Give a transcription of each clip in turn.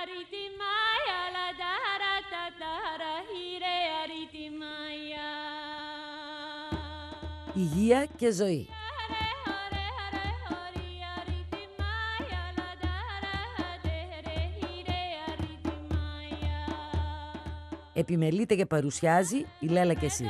Υγεία και ζωή. Επιμελείται και παρουσιάζει η Λέλα Κεσίδη.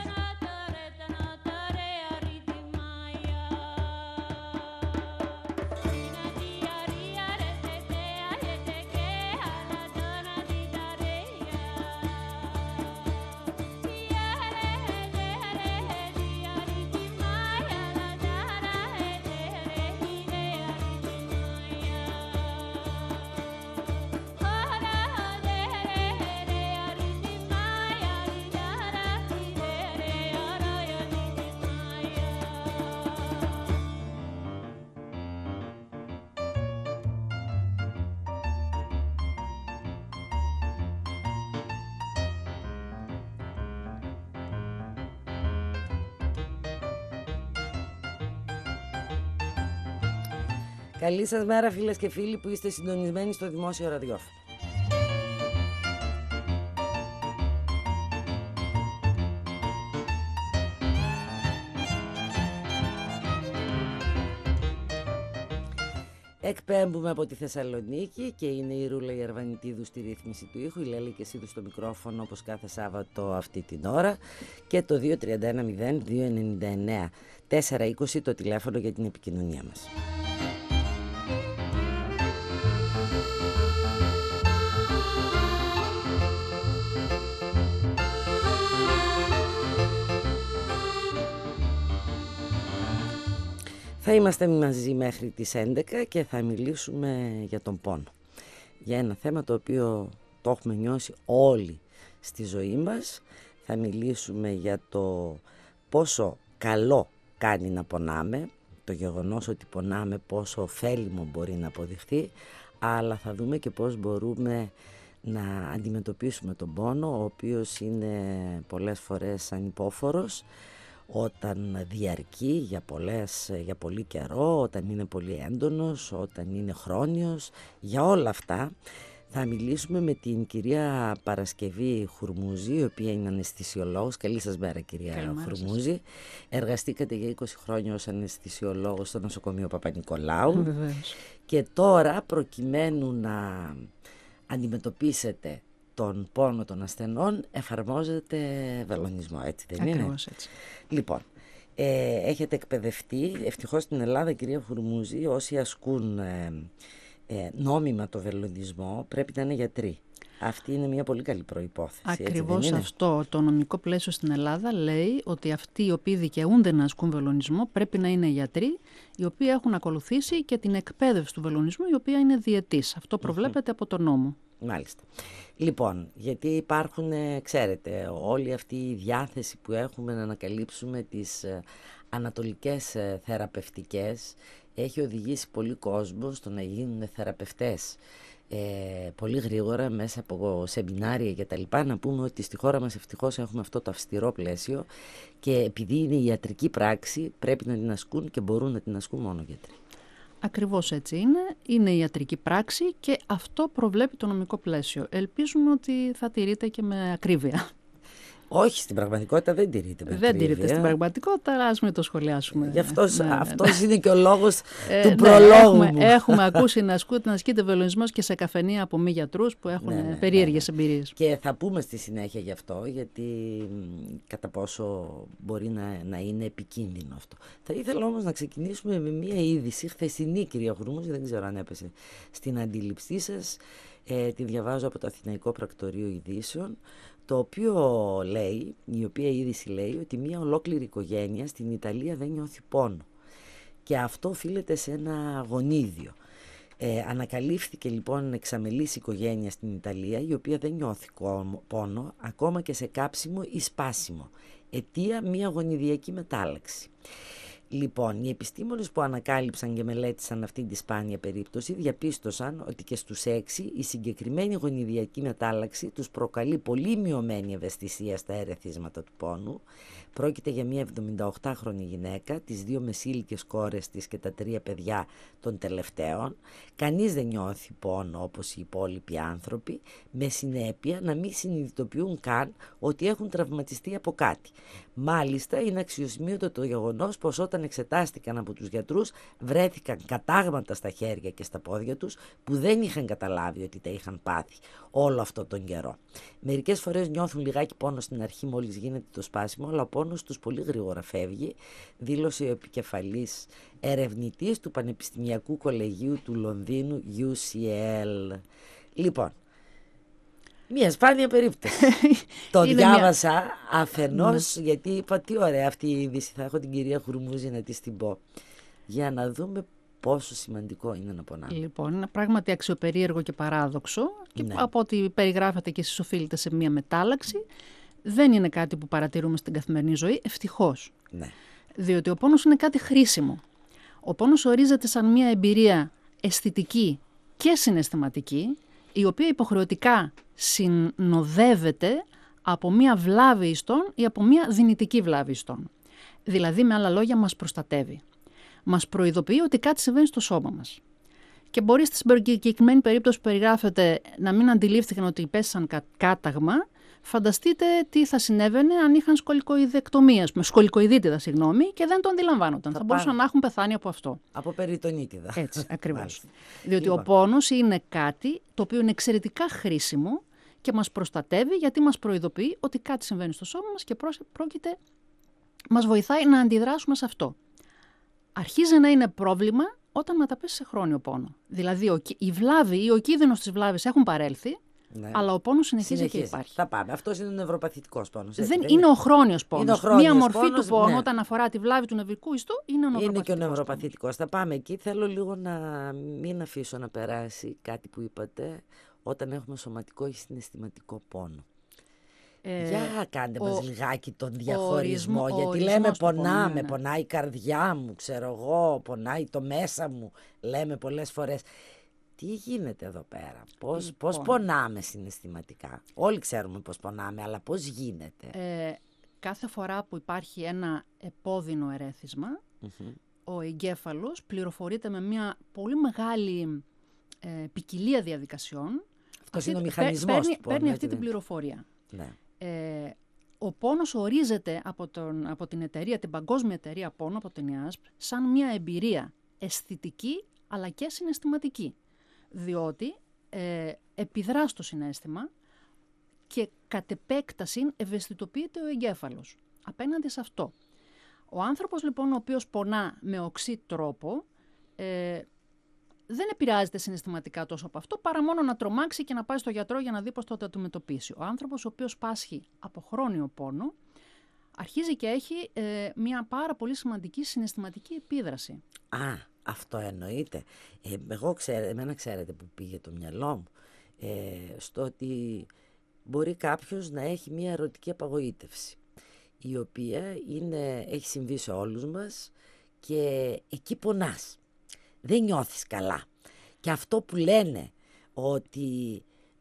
Καλή σας μέρα φίλες και φίλοι που είστε συντονισμένοι στο Δημόσιο Ραδιόφωνο. Εκπέμπουμε από τη Θεσσαλονίκη και είναι η Ρούλα Ιαρβανιτίδου στη ρύθμιση του ήχου, η Λέλη Κεσίδου στο μικρόφωνο όπως κάθε Σάββατο αυτή την ώρα και το 2310-299-420 το τηλέφωνο για την επικοινωνία μας. Θα είμαστε μαζί μέχρι τις 11 και θα μιλήσουμε για τον πόνο. Για ένα θέμα το οποίο το έχουμε νιώσει όλοι στη ζωή μας. Θα μιλήσουμε για το πόσο καλό κάνει να πονάμε, το γεγονός ότι πονάμε πόσο ωφέλιμο μπορεί να αποδειχθεί, αλλά θα δούμε και πώς μπορούμε να αντιμετωπίσουμε τον πόνο, ο οποίος είναι πολλές φορές ανυπόφορος, όταν διαρκεί για πολύ καιρό, όταν είναι πολύ έντονος, όταν είναι χρόνιος. Για όλα αυτά θα μιλήσουμε με την κυρία Παρασκευή Χουρμούζη, η οποία είναι αναισθησιολόγος. Καλή σας μέρα κυρία Χουρμούζη. Εργαστήκατε για 20 χρόνια ως αναισθησιολόγος στο νοσοκομείο Παπα-Νικολάου. Και τώρα προκειμένου να αντιμετωπίσετε τον πόνο των ασθενών εφαρμόζεται βελονισμό, έτσι δεν είναι? Ακριβώς έτσι. Λοιπόν, έχετε εκπαιδευτεί, ευτυχώς στην Ελλάδα κυρία Χουρμούζη, όσοι ασκούν νόμιμα το βελονισμό πρέπει να είναι γιατροί. Αυτή είναι μια πολύ καλή προϋπόθεση. Ακριβώς αυτό. Το νομικό πλαίσιο στην Ελλάδα λέει ότι αυτοί οι οποίοι δικαιούνται να ασκούν βελονισμό πρέπει να είναι γιατροί, οι οποίοι έχουν ακολουθήσει και την εκπαίδευση του βελονισμού, η οποία είναι διετής. Αυτό προβλέπεται από τον νόμο. Μάλιστα. Λοιπόν, γιατί υπάρχουν, ξέρετε, όλη αυτή η διάθεση που έχουμε να ανακαλύψουμε τις ανατολικές θεραπευτικές έχει οδηγήσει πολύ κόσμο στο να γίνουν θεραπευτές πολύ γρήγορα μέσα από σεμινάρια και τα λοιπά. Να πούμε ότι στη χώρα μας ευτυχώς έχουμε αυτό το αυστηρό πλαίσιο και επειδή είναι η ιατρική πράξη πρέπει να την ασκούν και μπορούν να την ασκούν μόνο γιατροί. Ακριβώς έτσι είναι. Είναι η ιατρική πράξη και αυτό προβλέπει το νομικό πλαίσιο. Ελπίζουμε ότι θα τηρείται και με ακρίβεια. Όχι, στην πραγματικότητα δεν τηρείται. Δεν τηρείται στην πραγματικότητα, αλλά ας μην το σχολιάσουμε. Γι' αυτός είναι και ο λόγος του προλόγου μου. Έχουμε ακούσει να ασκείται βελονισμός και σε καφενεία από μη γιατρούς που έχουν περίεργες εμπειρίες. Και θα πούμε στη συνέχεια γι' αυτό, γιατί κατά πόσο μπορεί να είναι επικίνδυνο αυτό. Θα ήθελα όμως να ξεκινήσουμε με μια είδηση χθεσινή, κυρία Χουρμούζη, δεν ξέρω αν έπεσε στην αντίληψή σας. Τη διαβάζω από το Αθηναϊκό Πρακτορείο Ειδήσεων, το οποίο λέει, η οποία είδηση λέει ότι μια ολόκληρη οικογένεια στην Ιταλία δεν νιώθει πόνο και αυτό οφείλεται σε ένα γονίδιο. Ανακαλύφθηκε λοιπόν εξαμελής οικογένεια στην Ιταλία η οποία δεν νιώθει πόνο ακόμα και σε κάψιμο ή σπάσιμο, αιτία μια γονιδιακή μετάλλαξη. Λοιπόν, οι επιστήμονες που ανακάλυψαν και μελέτησαν αυτή τη σπάνια περίπτωση διαπίστωσαν ότι και στους 6 η συγκεκριμένη γονιδιακή μετάλλαξη τους προκαλεί πολύ μειωμένη ευαισθησία στα ερεθίσματα του πόνου. Πρόκειται για μια 78χρονη γυναίκα, τις 2 μεσήλικες κόρες της και τα 3 παιδιά των τελευταίων. Κανείς δεν νιώθει πόνο όπως οι υπόλοιποι άνθρωποι, με συνέπεια να μην συνειδητοποιούν καν ότι έχουν τραυματιστεί από κάτι. Μάλιστα, είναι αξιοσημείωτο το γεγονός πως όταν εξετάστηκαν από τους γιατρούς βρέθηκαν κατάγματα στα χέρια και στα πόδια τους που δεν είχαν καταλάβει ότι τα είχαν πάθει όλο αυτό τον καιρό. Μερικές φορές νιώθουν λιγάκι πόνο στην αρχή μόλις γίνεται το σπάσιμο, αλλά ο πόνος τους πολύ γρήγορα φεύγει, δήλωσε ο επικεφαλής ερευνητής του Πανεπιστημιακού Κολεγίου του Λονδίνου UCL. Λοιπόν, μια σπάνια περίπτωση. Το διάβασα αφενός γιατί είπα τι ωραία αυτή η είδηση, θα έχω την κυρία Χουρμούζη να της την πω, για να δούμε πόσο σημαντικό είναι να πονάμε. Λοιπόν, είναι πράγματι αξιοπερίεργο και παράδοξο και από ό,τι περιγράφετε και εσείς οφείλετε σε μια μετάλλαξη, δεν είναι κάτι που παρατηρούμε στην καθημερινή ζωή, ευτυχώς. Ναι. Διότι ο πόνος είναι κάτι χρήσιμο. Ο πόνος ορίζεται σαν μια εμπειρία αισθητική και συναισθηματική, η οποία υποχρεωτικά συνοδεύεται από μια βλάβη ιστών ή από μια δυνητική βλάβη ιστών. Δηλαδή, με άλλα λόγια, μας προστατεύει. Μας προειδοποιεί ότι κάτι συμβαίνει στο σώμα μας. Και μπορεί στη συγκεκριμένη περίπτωση που περιγράφεται να μην αντιλήφθηκαν ότι υπέστησαν κάταγμα, φανταστείτε τι θα συνέβαινε αν είχαν σκολικοειδίτιδα, και δεν το αντιλαμβάνονταν. Θα μπορούσαν να έχουν πεθάνει από αυτό. Από περιτονίτιδα. Έτσι, ακριβώς. Διότι ο πόνος είναι κάτι το οποίο είναι εξαιρετικά χρήσιμο και μας προστατεύει, γιατί μας προειδοποιεί ότι κάτι συμβαίνει στο σώμα μας και μας βοηθάει να αντιδράσουμε σε αυτό. Αρχίζει να είναι πρόβλημα όταν μεταπέσει σε χρόνιο πόνο. Δηλαδή η βλάβη ή ο κίνδυνος της βλάβης έχουν παρέλθει, ναι, αλλά ο πόνος συνεχίζει και υπάρχει. Θα πάμε. Αυτός είναι ο νευροπαθητικός πόνος. Δεν είναι ο χρόνιος πόνος. Μία μορφή του πόνου, ναι, όταν αφορά τη βλάβη του νευρικού ιστού, είναι ο νευροπαθητικός. Είναι και ο νευροπαθητικός. Θα πάμε εκεί. Θέλω λίγο να μην αφήσω να περάσει κάτι που είπατε όταν έχουμε σωματικό ή συναισθηματικό πόνο. Για κάντε μας λιγάκι τον διαχωρισμό, γιατί λέμε πονάμε, ναι, πονάει η καρδιά μου, ξέρω εγώ, πονάει το μέσα μου, λέμε πολλές φορές. Τι γίνεται εδώ πέρα, πώς πονάμε συναισθηματικά? Όλοι ξέρουμε πώς πονάμε, αλλά πώς γίνεται? Κάθε φορά που υπάρχει ένα επώδυνο ερέθισμα, ο εγκέφαλος πληροφορείται με μια πολύ μεγάλη ποικιλία διαδικασιών. Αυτός είναι ο μηχανισμός του πόνου. Παίρνει αυτή την πληροφορία. Ναι. Ο πόνος ορίζεται από την εταιρεία, την Παγκόσμια Εταιρεία Πόνου, από την ΙΑΣΠ, σαν μια εμπειρία αισθητική αλλά και συναισθηματική. Διότι επιδρά στο συναίσθημα και κατ' επέκταση ευαισθητοποιείται ο εγκέφαλος απέναντι σε αυτό. Ο άνθρωπος λοιπόν ο οποίος πονά με οξύ τρόπο δεν επηρεάζεται συναισθηματικά τόσο από αυτό, παρά μόνο να τρομάξει και να πάει στο γιατρό για να δει πώς το αντιμετωπίσει. Ο άνθρωπος ο οποίος πάσχει από χρόνιο πόνο αρχίζει και έχει μια πάρα πολύ σημαντική συναισθηματική επίδραση. Αυτό εννοείται. Εμένα ξέρετε που πήγε το μυαλό μου, στο ότι μπορεί κάποιος να έχει μια ερωτική απαγοήτευση, η οποία έχει συμβεί σε όλους μας και εκεί πονάς. Δεν νιώθεις καλά. Και αυτό που λένε ότι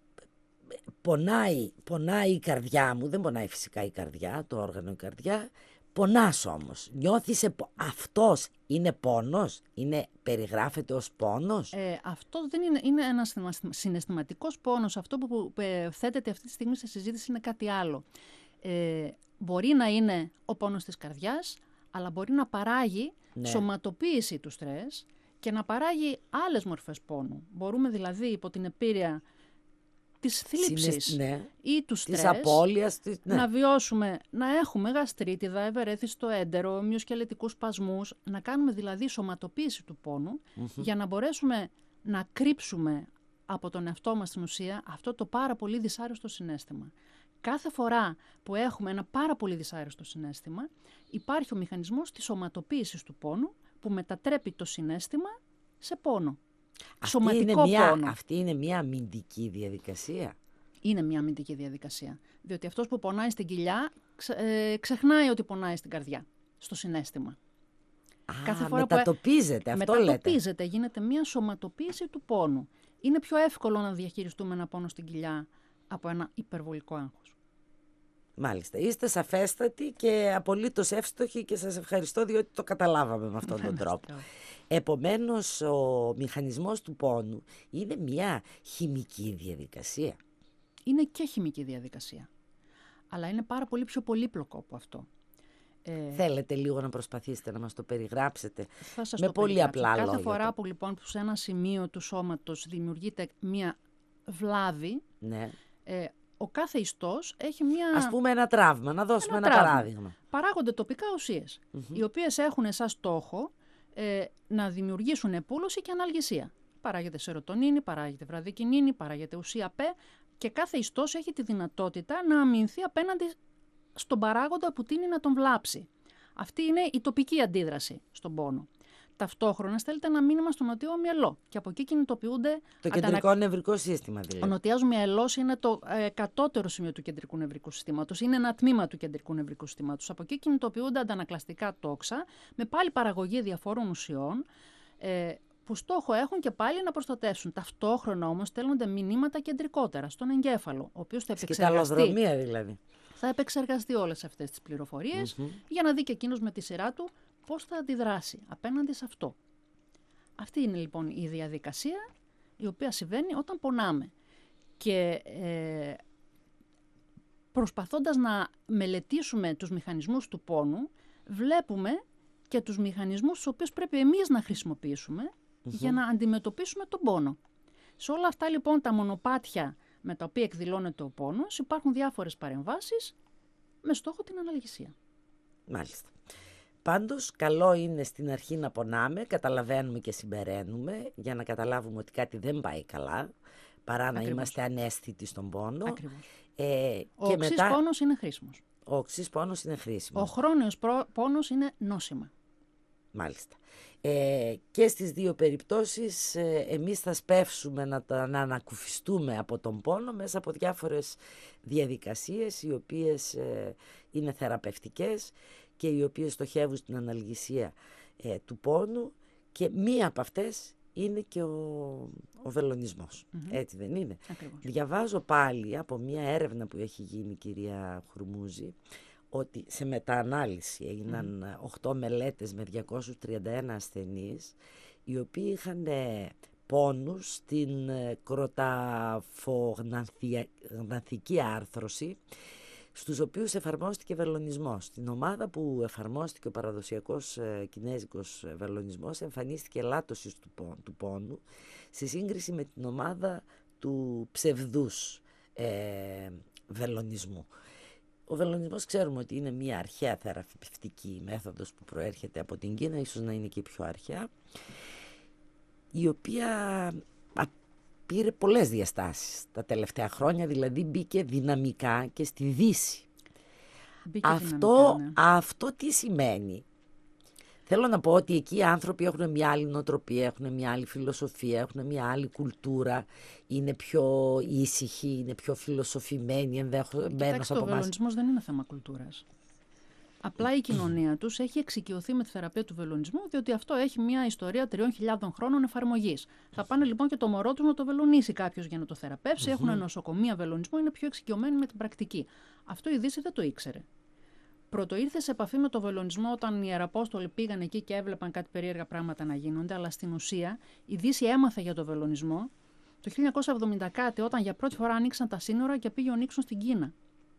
πονάει η καρδιά μου, δεν πονάει φυσικά η καρδιά, το όργανο η καρδιά, πονάς όμως. Νιώθεις, αυτός είναι πόνος, περιγράφεται ως πόνος. Αυτό δεν είναι ένας συναισθηματικός πόνος. Αυτό που θέτεται αυτή τη στιγμή σε συζήτηση είναι κάτι άλλο. Μπορεί να είναι ο πόνος της καρδιάς, αλλά μπορεί να παράγει σωματοποίηση του στρες και να παράγει άλλες μορφές πόνου. Μπορούμε δηλαδή υπό την επίρρεια της θλίψης ή του στρες, της απώλειας, να βιώσουμε, να έχουμε γαστρίτιδα, ευερέθιστο έντερο, μυοσκελετικούς σπασμούς, να κάνουμε δηλαδή σωματοποίηση του πόνου, για να μπορέσουμε να κρύψουμε από τον εαυτό μας στην ουσία αυτό το πάρα πολύ δυσάρεστο συναίσθημα. Κάθε φορά που έχουμε ένα πάρα πολύ δυσάρεστο συναίσθημα, υπάρχει ο μηχανισμός της σωματοποίησης του πόνου, που μετατρέπει το συναίσθημα σε πόνο. Σωματικό πόνο. Αυτή είναι μια αμυντική διαδικασία. Είναι μια αμυντική διαδικασία. Διότι αυτός που πονάει στην κοιλιά ξεχνάει ότι πονάει στην καρδιά, στο συναίσθημα. Κάθε φορά μετατοπίζεται, αυτό λέτε. Μετατοπίζεται, γίνεται μια σωματοποίηση του πόνου. Είναι πιο εύκολο να διαχειριστούμε ένα πόνο στην κοιλιά από ένα υπερβολικό άγχος. Μάλιστα. Είστε σαφέστατοι και απολύτως εύστοχοι και σας ευχαριστώ διότι το καταλάβαμε με αυτόν τον τρόπο. Επομένως, ο μηχανισμός του πόνου είναι μια χημική διαδικασία. Είναι και χημική διαδικασία, αλλά είναι πάρα πολύ πιο πολύπλοκο από αυτό. Θέλετε λίγο να προσπαθήσετε να μας το περιγράψετε με πολύ απλά λόγια. Κάθε φορά που λοιπόν σε ένα σημείο του σώματος δημιουργείται μια βλάβη, ναι. Ο κάθε ιστός έχει μια... Ας πούμε ένα τραύμα, να δώσουμε ένα παράδειγμα. Παράγονται τοπικά ουσίες, οι οποίες έχουν σαν στόχο να δημιουργήσουν επούλωση και αναλγησία. Παράγεται σερωτονίνη, παράγεται βραδικινίνη, παράγεται ουσία Π και κάθε ιστός έχει τη δυνατότητα να αμυνθεί απέναντι στον παράγοντα που τείνει να τον βλάψει. Αυτή είναι η τοπική αντίδραση στον πόνο. Ταυτόχρονα στέλνεται ένα μήνυμα στο νοτιό μυαλό και από εκεί κινητοποιούνται. Το κεντρικό νευρικό σύστημα δηλαδή. Ο νοτιός μυαλός είναι το κατώτερο σημείο του κεντρικού νευρικού συστήματος. Είναι ένα τμήμα του κεντρικού νευρικού συστήματος. Από εκεί κινητοποιούνται αντανακλαστικά τόξα με πάλι παραγωγή διαφόρων ουσιών που στόχο έχουν και πάλι να προστατεύσουν. Ταυτόχρονα όμως στέλνονται μηνύματα κεντρικότερα στον εγκέφαλο, ο οποίος θα επεξεργαστεί. Δηλαδή. Θα επεξεργαστεί όλες αυτές τις πληροφορίες για να δει και εκείνος με τη σειρά του πώς θα αντιδράσει απέναντι σε αυτό. Αυτή είναι λοιπόν η διαδικασία η οποία συμβαίνει όταν πονάμε. Και προσπαθώντας να μελετήσουμε τους μηχανισμούς του πόνου, βλέπουμε και τους μηχανισμούς τους οποίους πρέπει εμείς να χρησιμοποιήσουμε για να αντιμετωπίσουμε τον πόνο. Σε όλα αυτά λοιπόν τα μονοπάτια με τα οποία εκδηλώνεται ο πόνος υπάρχουν διάφορες παρεμβάσεις με στόχο την αναλγησία. Μάλιστα. Πάντως, καλό είναι στην αρχή να πονάμε, καταλαβαίνουμε και συμπεραίνουμε για να καταλάβουμε ότι κάτι δεν πάει καλά, παρά να είμαστε αναίσθητοι στον πόνο. Ο οξύς πόνος είναι χρήσιμος. Ο οξύς πόνος είναι χρήσιμος. Ο χρόνιος πόνος είναι νόσημα. Μάλιστα. Και στις δύο περιπτώσεις εμείς θα σπεύσουμε να ανακουφιστούμε από τον πόνο μέσα από διάφορες διαδικασίες οι οποίες είναι θεραπευτικές και οι οποίες στοχεύουν στην αναλγησία του πόνου και μία από αυτές είναι και ο βελονισμός. Έτσι δεν είναι? Ακριβώς. Διαβάζω πάλι από μία έρευνα που έχει γίνει, κυρία Χουρμούζη, ότι σε μεταανάλυση έγιναν 8 μελέτες με 231 ασθενείς οι οποίοι είχαν πόνους στην κροταφογναθική άρθρωση, στους οποίους εφαρμόστηκε βελονισμός. Στην ομάδα που εφαρμόστηκε ο παραδοσιακός κινέζικος βελονισμός εμφανίστηκε ελάττωση του πόνου σε σύγκριση με την ομάδα του ψευδούς βελονισμού. Ο βελονισμός ξέρουμε ότι είναι μια αρχαία θεραπευτική μέθοδος που προέρχεται από την Κίνα, ίσως να είναι και πιο αρχαία, η οποία πήρε πολλές διαστάσεις τα τελευταία χρόνια, δηλαδή μπήκε δυναμικά και στη Δύση. Αυτό τι σημαίνει? Θέλω να πω ότι εκεί οι άνθρωποι έχουν μια άλλη νοοτροπία, έχουν μια άλλη φιλοσοφία, έχουν μια άλλη κουλτούρα, είναι πιο ήσυχοι, είναι πιο φιλοσοφημένοι ενδεχομένως από εμάς. Ο βελονισμός δεν είναι θέμα κουλτούρας. Απλά η κοινωνία τους έχει εξοικειωθεί με τη θεραπεία του βελονισμού, διότι αυτό έχει μια ιστορία 3.000 χρόνων εφαρμογής. Θα πάνε λοιπόν και το μωρό τους να το βελονίσει κάποιος για να το θεραπεύσει. Έχουν νοσοκομεία βελονισμού, είναι πιο εξοικειωμένοι με την πρακτική. Αυτό η Δύση δεν το ήξερε. Πρώτο ήρθε σε επαφή με το βελονισμό όταν οι Ιεραπόστολοι πήγαν εκεί και έβλεπαν κάτι περίεργα πράγματα να γίνονται, αλλά στην ουσία η Δύση έμαθε για το βελονισμό το 1970 κάτι, όταν για πρώτη φορά ανοίξαν τα σύνορα και πήγε ο Νίξον στην Κίνα.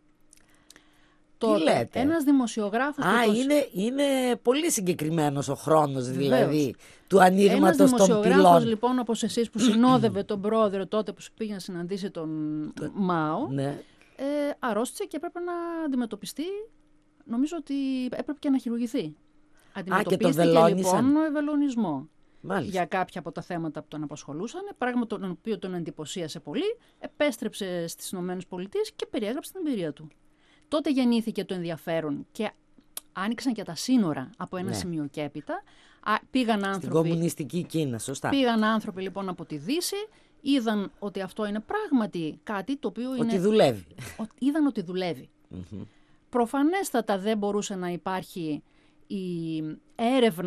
Τότε ένας δημοσιογράφος... είναι πολύ συγκεκριμένος ο χρόνος δηλαδή του ανοίγματος των πυλών. Ένας δημοσιογράφος λοιπόν όπως εσείς που συνόδευε τον πρόεδρο τότε που πήγε να συναντήσει τον Μάο, αρρώστησε και έπρεπε να αντιμετωπιστεί. Νομίζω ότι έπρεπε και να χειρουργηθεί. Αντιμετωπίστηκε λοιπόν βελονισμό για κάποια από τα θέματα που τον απασχολούσαν, πράγμα το οποίο τον εντυπωσίασε πολύ, επέστρεψε στις ΗΠΑ και περιέγραψε την εμπειρία του. Τότε γεννήθηκε το ενδιαφέρον και άνοιξαν και τα σύνορα από ένα σημείο και έπειτα. Πήγαν άνθρωποι, στην κομμουνιστική Κίνα, σωστά. Πήγαν άνθρωποι λοιπόν από τη Δύση, είδαν ότι αυτό είναι πράγματι κάτι το οποίο είναι... Ότι δουλεύει. Είδαν ότι δουλεύει. Προφανέστατα δεν μπορούσε να υπάρχει η έρευνα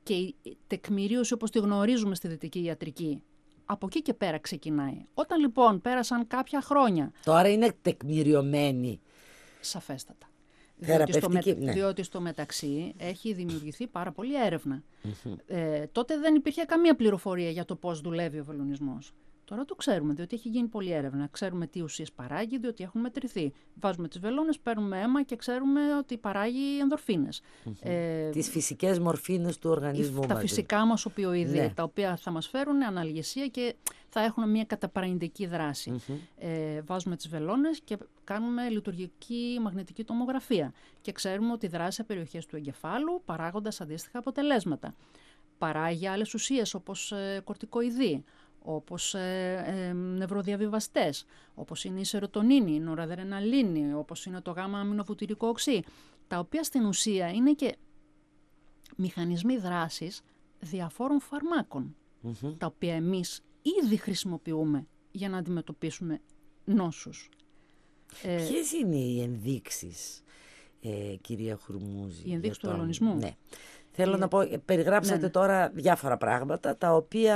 και η τεκμηρίωση όπως τη γνωρίζουμε στη δυτική ιατρική, από εκεί και πέρα ξεκινάει. Όταν λοιπόν πέρασαν κάποια χρόνια... Τώρα είναι τεκμηριωμένη. Σαφέστατα. Ναι. Διότι στο μεταξύ έχει δημιουργηθεί πάρα πολλή έρευνα. Τότε δεν υπήρχε καμία πληροφορία για το πώς δουλεύει ο βελονισμός. Τώρα το ξέρουμε, διότι έχει γίνει πολλή έρευνα. Ξέρουμε τι ουσίες παράγει, διότι έχουν μετρηθεί. Βάζουμε τις βελόνες, παίρνουμε αίμα και ξέρουμε ότι παράγει ενδορφίνες. Τις φυσικές μορφίνες του οργανισμού μας. Τα φυσικά μας οπιοειδή, ναι. τα οποία θα μας φέρουν αναλγεσία και θα έχουν μια καταπαραγντική δράση. Βάζουμε τις βελόνες και κάνουμε λειτουργική μαγνητική τομογραφία. Και ξέρουμε ότι δράσει σε περιοχές του εγκεφάλου, παράγοντας αντίστοιχα αποτελέσματα. Παράγει άλλες ουσίες όπως κορτικοειδή, όπως νευροδιαβιβαστές, όπως είναι η σερωτονίνη, η νοραδρεναλίνη, όπως είναι το γάμα αμινοβουτυρικό οξύ, τα οποία στην ουσία είναι και μηχανισμοί δράσης διαφόρων φαρμάκων, τα οποία εμείς ήδη χρησιμοποιούμε για να αντιμετωπίσουμε νόσους. Ποιες είναι οι ενδείξεις, κυρία Χουρμούζη? Οι ενδείξεις του βελονισμού. Ναι. Θέλω να πω, περιγράψατε τώρα διάφορα πράγματα, τα οποία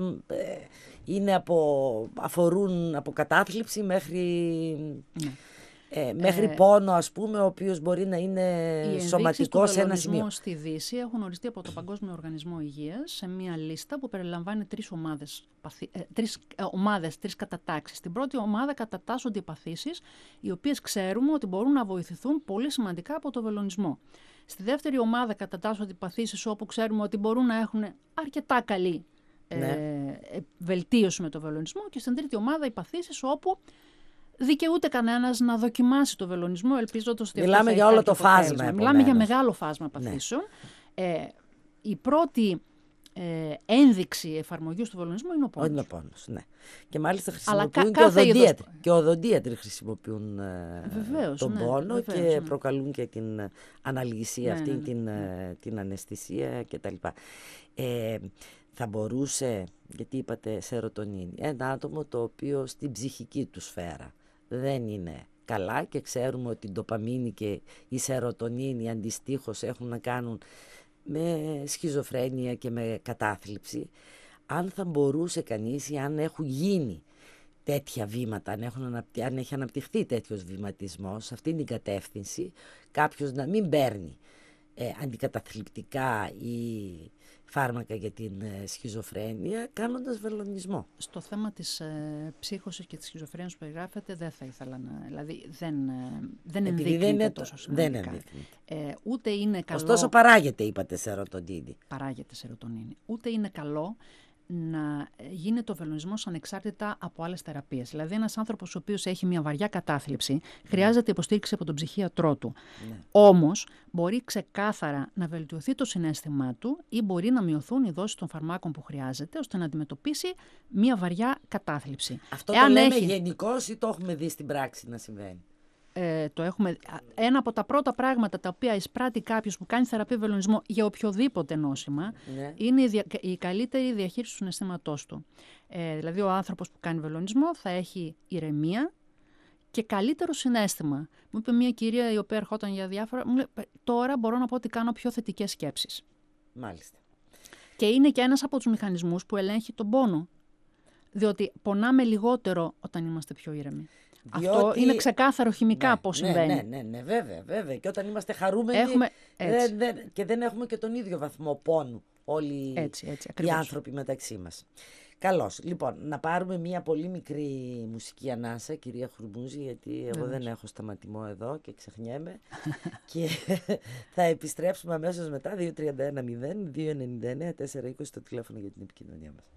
αφορούν από κατάθλιψη μέχρι πόνο, ας πούμε, ο οποίος μπορεί να είναι σωματικό σε ένα σημείο. Οι ενδείξεις του στη Δύση έχουν οριστεί από το Παγκόσμιο Οργανισμό Υγείας σε μία λίστα που περιλαμβάνει τρεις κατατάξεις. Στην πρώτη ομάδα κατατάσσονται οι παθήσεις, οι οποίες ξέρουμε ότι μπορούν να βοηθηθούν πολύ σημαντικά από το βελονισμό. Στη δεύτερη ομάδα κατατάσσονται οι παθήσεις όπου ξέρουμε ότι μπορούν να έχουν αρκετά καλή βελτίωση με το βελονισμό, και στην τρίτη ομάδα οι παθήσεις όπου δικαιούται κανένας να δοκιμάσει το βελονισμό, ελπίζοντας ότι μιλάμε για όλο το φάσμα. Μιλάμε για μεγάλο φάσμα παθήσεων. Η πρώτη ένδειξη εφαρμογής του βελονισμού είναι ο πόνος. Είναι ο πόνος, ναι. Και μάλιστα χρησιμοποιούν και οδοντίατροι. Και οδοντίατροι χρησιμοποιούν τον πόνο και προκαλούν και την αναλγησία αυτή, την αναισθησία κτλ. Θα μπορούσε, γιατί είπατε σερωτονίνη, ένα άτομο το οποίο στην ψυχική του σφαίρα δεν είναι καλά και ξέρουμε ότι η ντοπαμίνη και η σερωτονίνη αντιστοίχως έχουν να κάνουν με σχιζοφρένεια και με κατάθλιψη, αν θα μπορούσε κανείς ή αν έχουν γίνει τέτοια βήματα, αν έχει αναπτυχθεί τέτοιος βηματισμός σε αυτήν την κατεύθυνση, κάποιος να μην παίρνει αντικαταθλιπτικά ή φάρμακα για την σχιζοφρένεια κάνοντας βελονισμό. Στο θέμα της ψύχωσης και της σχιζοφρένειας που περιγράφεται δεν θα ήθελα να... Δηλαδή δεν ενδείκνυται τόσο σημαντικά. Ούτε είναι καλό... Ωστόσο παράγεται, είπατε, σερωτονίνη. Παράγεται σερωτονίνη. Ούτε είναι καλό να γίνεται ο βελονισμός ανεξάρτητα από άλλες θεραπείες. Δηλαδή ένας άνθρωπος ο οποίος έχει μια βαριά κατάθλιψη χρειάζεται υποστήριξη από τον ψυχίατρό του. Όμως μπορεί ξεκάθαρα να βελτιωθεί το συναίσθημά του ή μπορεί να μειωθούν οι δόσεις των φαρμάκων που χρειάζεται ώστε να αντιμετωπίσει μια βαριά κατάθλιψη. Αυτό το λέμε γενικώς ή το έχουμε δει στην πράξη να συμβαίνει? Ένα από τα πρώτα πράγματα τα οποία εισπράττει κάποιος που κάνει θεραπεία βελονισμό για οποιοδήποτε νόσημα είναι η καλύτερη διαχείριση του συναισθήματός του. Δηλαδή ο άνθρωπος που κάνει βελονισμό θα έχει ηρεμία και καλύτερο συναίσθημα. Μου είπε μια κυρία η οποία ερχόταν για διάφορα, μου λέει, τώρα μπορώ να πω ότι κάνω πιο θετικές σκέψεις. Μάλιστα. Και είναι και ένας από τους μηχανισμούς που ελέγχει τον πόνο. Διότι πονάμε λιγότερο όταν είμαστε πιο ήρεμοι. Διότι... Αυτό είναι ξεκάθαρο χημικά πώς συμβαίνει. Ναι, βέβαια. Και όταν είμαστε χαρούμενοι και δεν έχουμε και τον ίδιο βαθμό πόνου όλοι οι άνθρωποι μεταξύ μας. Καλώς. Λοιπόν, να πάρουμε μια πολύ μικρή μουσική ανάσα, κυρία Χουρμούζη, γιατί εγώ δεν έχω σταματημό εδώ και ξεχνιέμαι. Και θα επιστρέψουμε αμέσως μετά, 231-0-299-420 το τηλέφωνο για την επικοινωνία μας.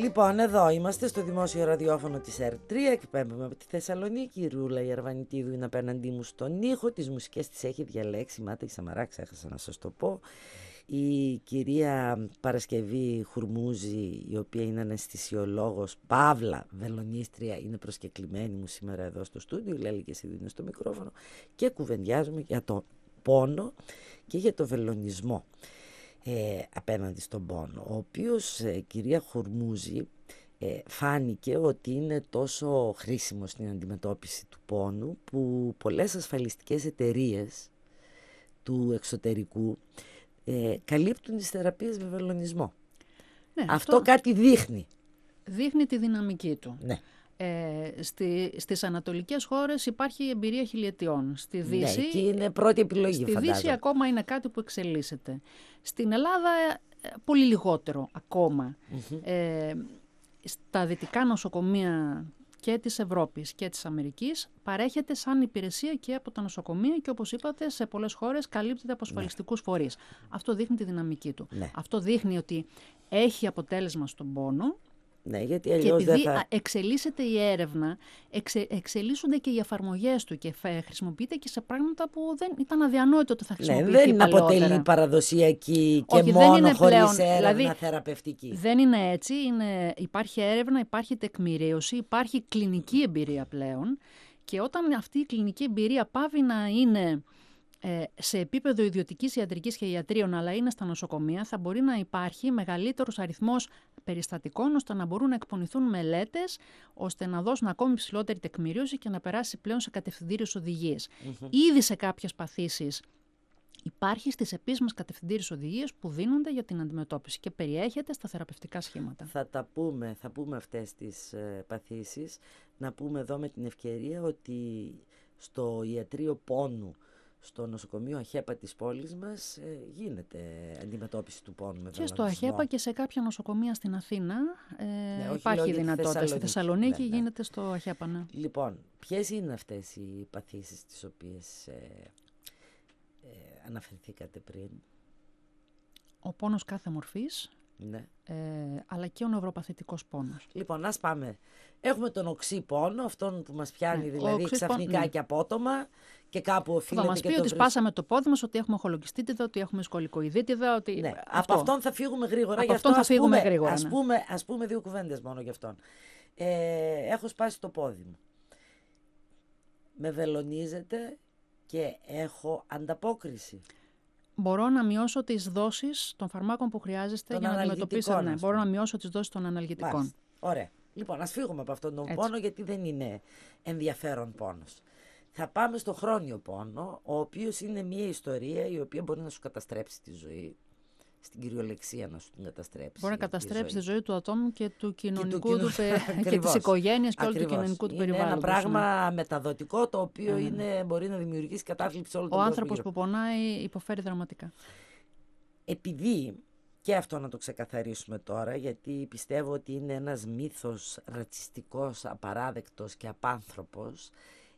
Λοιπόν, εδώ είμαστε στο δημόσιο ραδιόφωνο της ΕΡΤ3, εκπέμπουμε από τη Θεσσαλονίκη. Η Ρούλα η Αρβανιτίδου είναι απέναντί μου στον ήχο. Τις μουσικές τις έχει διαλέξει Μάτα η Σαμαρά, ξέχασα να σας το πω. Η κυρία Παρασκευή Χουρμούζη, η οποία είναι αναισθησιολόγος, παύλα βελονίστρια, είναι προσκεκλημένη μου σήμερα εδώ στο στούντιο. Η Λέλη και εσύ είναι στο μικρόφωνο και κουβεντιάζουμε για το πόνο και για το βελονισμό απέναντι στον πόνο, ο οποίος, κυρία Χουρμούζη, φάνηκε ότι είναι τόσο χρήσιμο στην αντιμετώπιση του πόνου που πολλές ασφαλιστικές εταιρείες του εξωτερικού καλύπτουν τις θεραπείες με βελονισμό. Ναι, αυτό κάτι δείχνει. Δείχνει τη δυναμική του. Ναι. Στις ανατολικές χώρες υπάρχει εμπειρία χιλιετιών. Στη Δύση, ναι, και είναι πρώτη επιλογή, στη φαντάζομαι. Δύση ακόμα είναι κάτι που εξελίσσεται. Στην Ελλάδα πολύ λιγότερο ακόμα. Στα δυτικά νοσοκομεία και της Ευρώπης και της Αμερικής παρέχεται σαν υπηρεσία και από τα νοσοκομεία και, όπως είπατε, σε πολλές χώρες καλύπτεται από ασφαλιστικούς φορείς. Αυτό δείχνει τη δυναμική του. Ναι. Αυτό δείχνει ότι έχει αποτέλεσμα στον πόνο. Ναι, γιατί και επειδή δεν θα... εξελίσσεται η έρευνα, εξελίσσονται και οι εφαρμογές του και χρησιμοποιείται και σε πράγματα που δεν ήταν αδιανόητο ότι θα χρησιμοποιηθεί δεν παλαιότερα. αποτελεί παραδοσιακή και όχι, μόνο δεν είναι χωρίς πλέον, έρευνα δηλαδή, θεραπευτική. Δεν είναι έτσι. Υπάρχει έρευνα, υπάρχει τεκμηρίωση, υπάρχει κλινική εμπειρία πλέον και όταν αυτή η κλινική εμπειρία πάβει να είναι σε επίπεδο ιδιωτικής ιατρικής και ιατρίων, αλλά είναι στα νοσοκομεία, θα μπορεί να υπάρχει μεγαλύτερος αριθμός περιστατικών ώστε να μπορούν να εκπονηθούν μελέτες, ώστε να δώσουν ακόμη ψηλότερη τεκμηρίωση και να περάσει πλέον σε κατευθυντήριες οδηγίες. Ήδη σε κάποιες παθήσεις υπάρχει στις επίσημες κατευθυντήριες οδηγίες που δίνονται για την αντιμετώπιση και περιέχεται στα θεραπευτικά σχήματα. Θα πούμε αυτές τις παθήσεις. Να πούμε εδώ με την ευκαιρία ότι στο ιατρείο πόνου, στο νοσοκομείο ΑΧΕΠΑ της πόλης μας, γίνεται αντιμετώπιση του πόνου με βελονισμό. Και στο ΑΧΕΠΑ και σε κάποια νοσοκομεία στην Αθήνα όχι, υπάρχει δυνατότητα. Στη Θεσσαλονίκη ναι. γίνεται στο ΑΧΕΠΑ. Ναι. Λοιπόν, ποιες είναι αυτές οι παθήσεις τις οποίες αναφερθήκατε πριν? Ο πόνος κάθε μορφής, ναι. αλλά και ο νευροπαθητικός πόνος. Λοιπόν, ας πάμε. Έχουμε τον οξύ πόνο, αυτόν που μας πιάνει δηλαδή ξαφνικά και απότομα και κάπου οφείλεται. Θα μας πει ότι σπάσαμε το πόδι μας, ότι έχουμε οχολογιστήτιδα, ότι έχουμε σκολικοειδίτιδα. Ότι... Ναι. Από αυτόν θα φύγουμε γρήγορα. Από αυτόν θα φύγουμε γρήγορα. Ας πούμε δύο κουβέντες μόνο γι' αυτόν. Έχω σπάσει το πόδι μου. Με βελονίζεται και έχω ανταπόκριση. Μπορώ να μειώσω τις δόσεις των φαρμάκων που χρειάζεστε για να αντιμετωπίσετε. Ναι, μπορώ να μειώσω τις δόσεις των αναλγητικών. Μάλιστα. Ωραία. Λοιπόν, ας φύγουμε από αυτόν τον πόνο, γιατί δεν είναι ενδιαφέρον πόνος. Θα πάμε στο χρόνιο πόνο, ο οποίος είναι μια ιστορία η οποία μπορεί να σου καταστρέψει τη ζωή. Στην κυριολεξία να σου την καταστρέψει. Μπορεί να καταστρέψει τη ζωή του ατόμου και του κοινωνικού του και της οικογένειας και όλου του κοινωνικού του περιβάλλοντος. Είναι ένα πράγμα μεταδοτικό, το οποίο μπορεί να δημιουργήσει κατάθλιψη σε όλο τον κόσμο. Ο άνθρωπος που πονάει υποφέρει δραματικά. Επειδή, και αυτό να το ξεκαθαρίσουμε τώρα, γιατί πιστεύω ότι είναι ένας μύθος ρατσιστικός, απαράδεκτος και απάνθρωπος,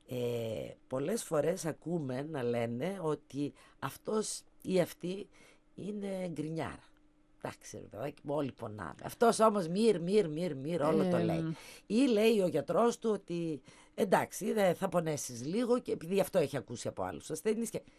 πολλές φορές ακούμε να λένε ότι αυτός ή αυτή είναι γκρινιάρα. Εντάξει, ρε παιδάκι, όλοι πονάμε. Αυτός όμως μυρ, όλο το λέει. Ή λέει ο γιατρός του ότι εντάξει, θα πονέσεις λίγο, και επειδή αυτό έχει ακούσει από άλλους ασθενείς. Και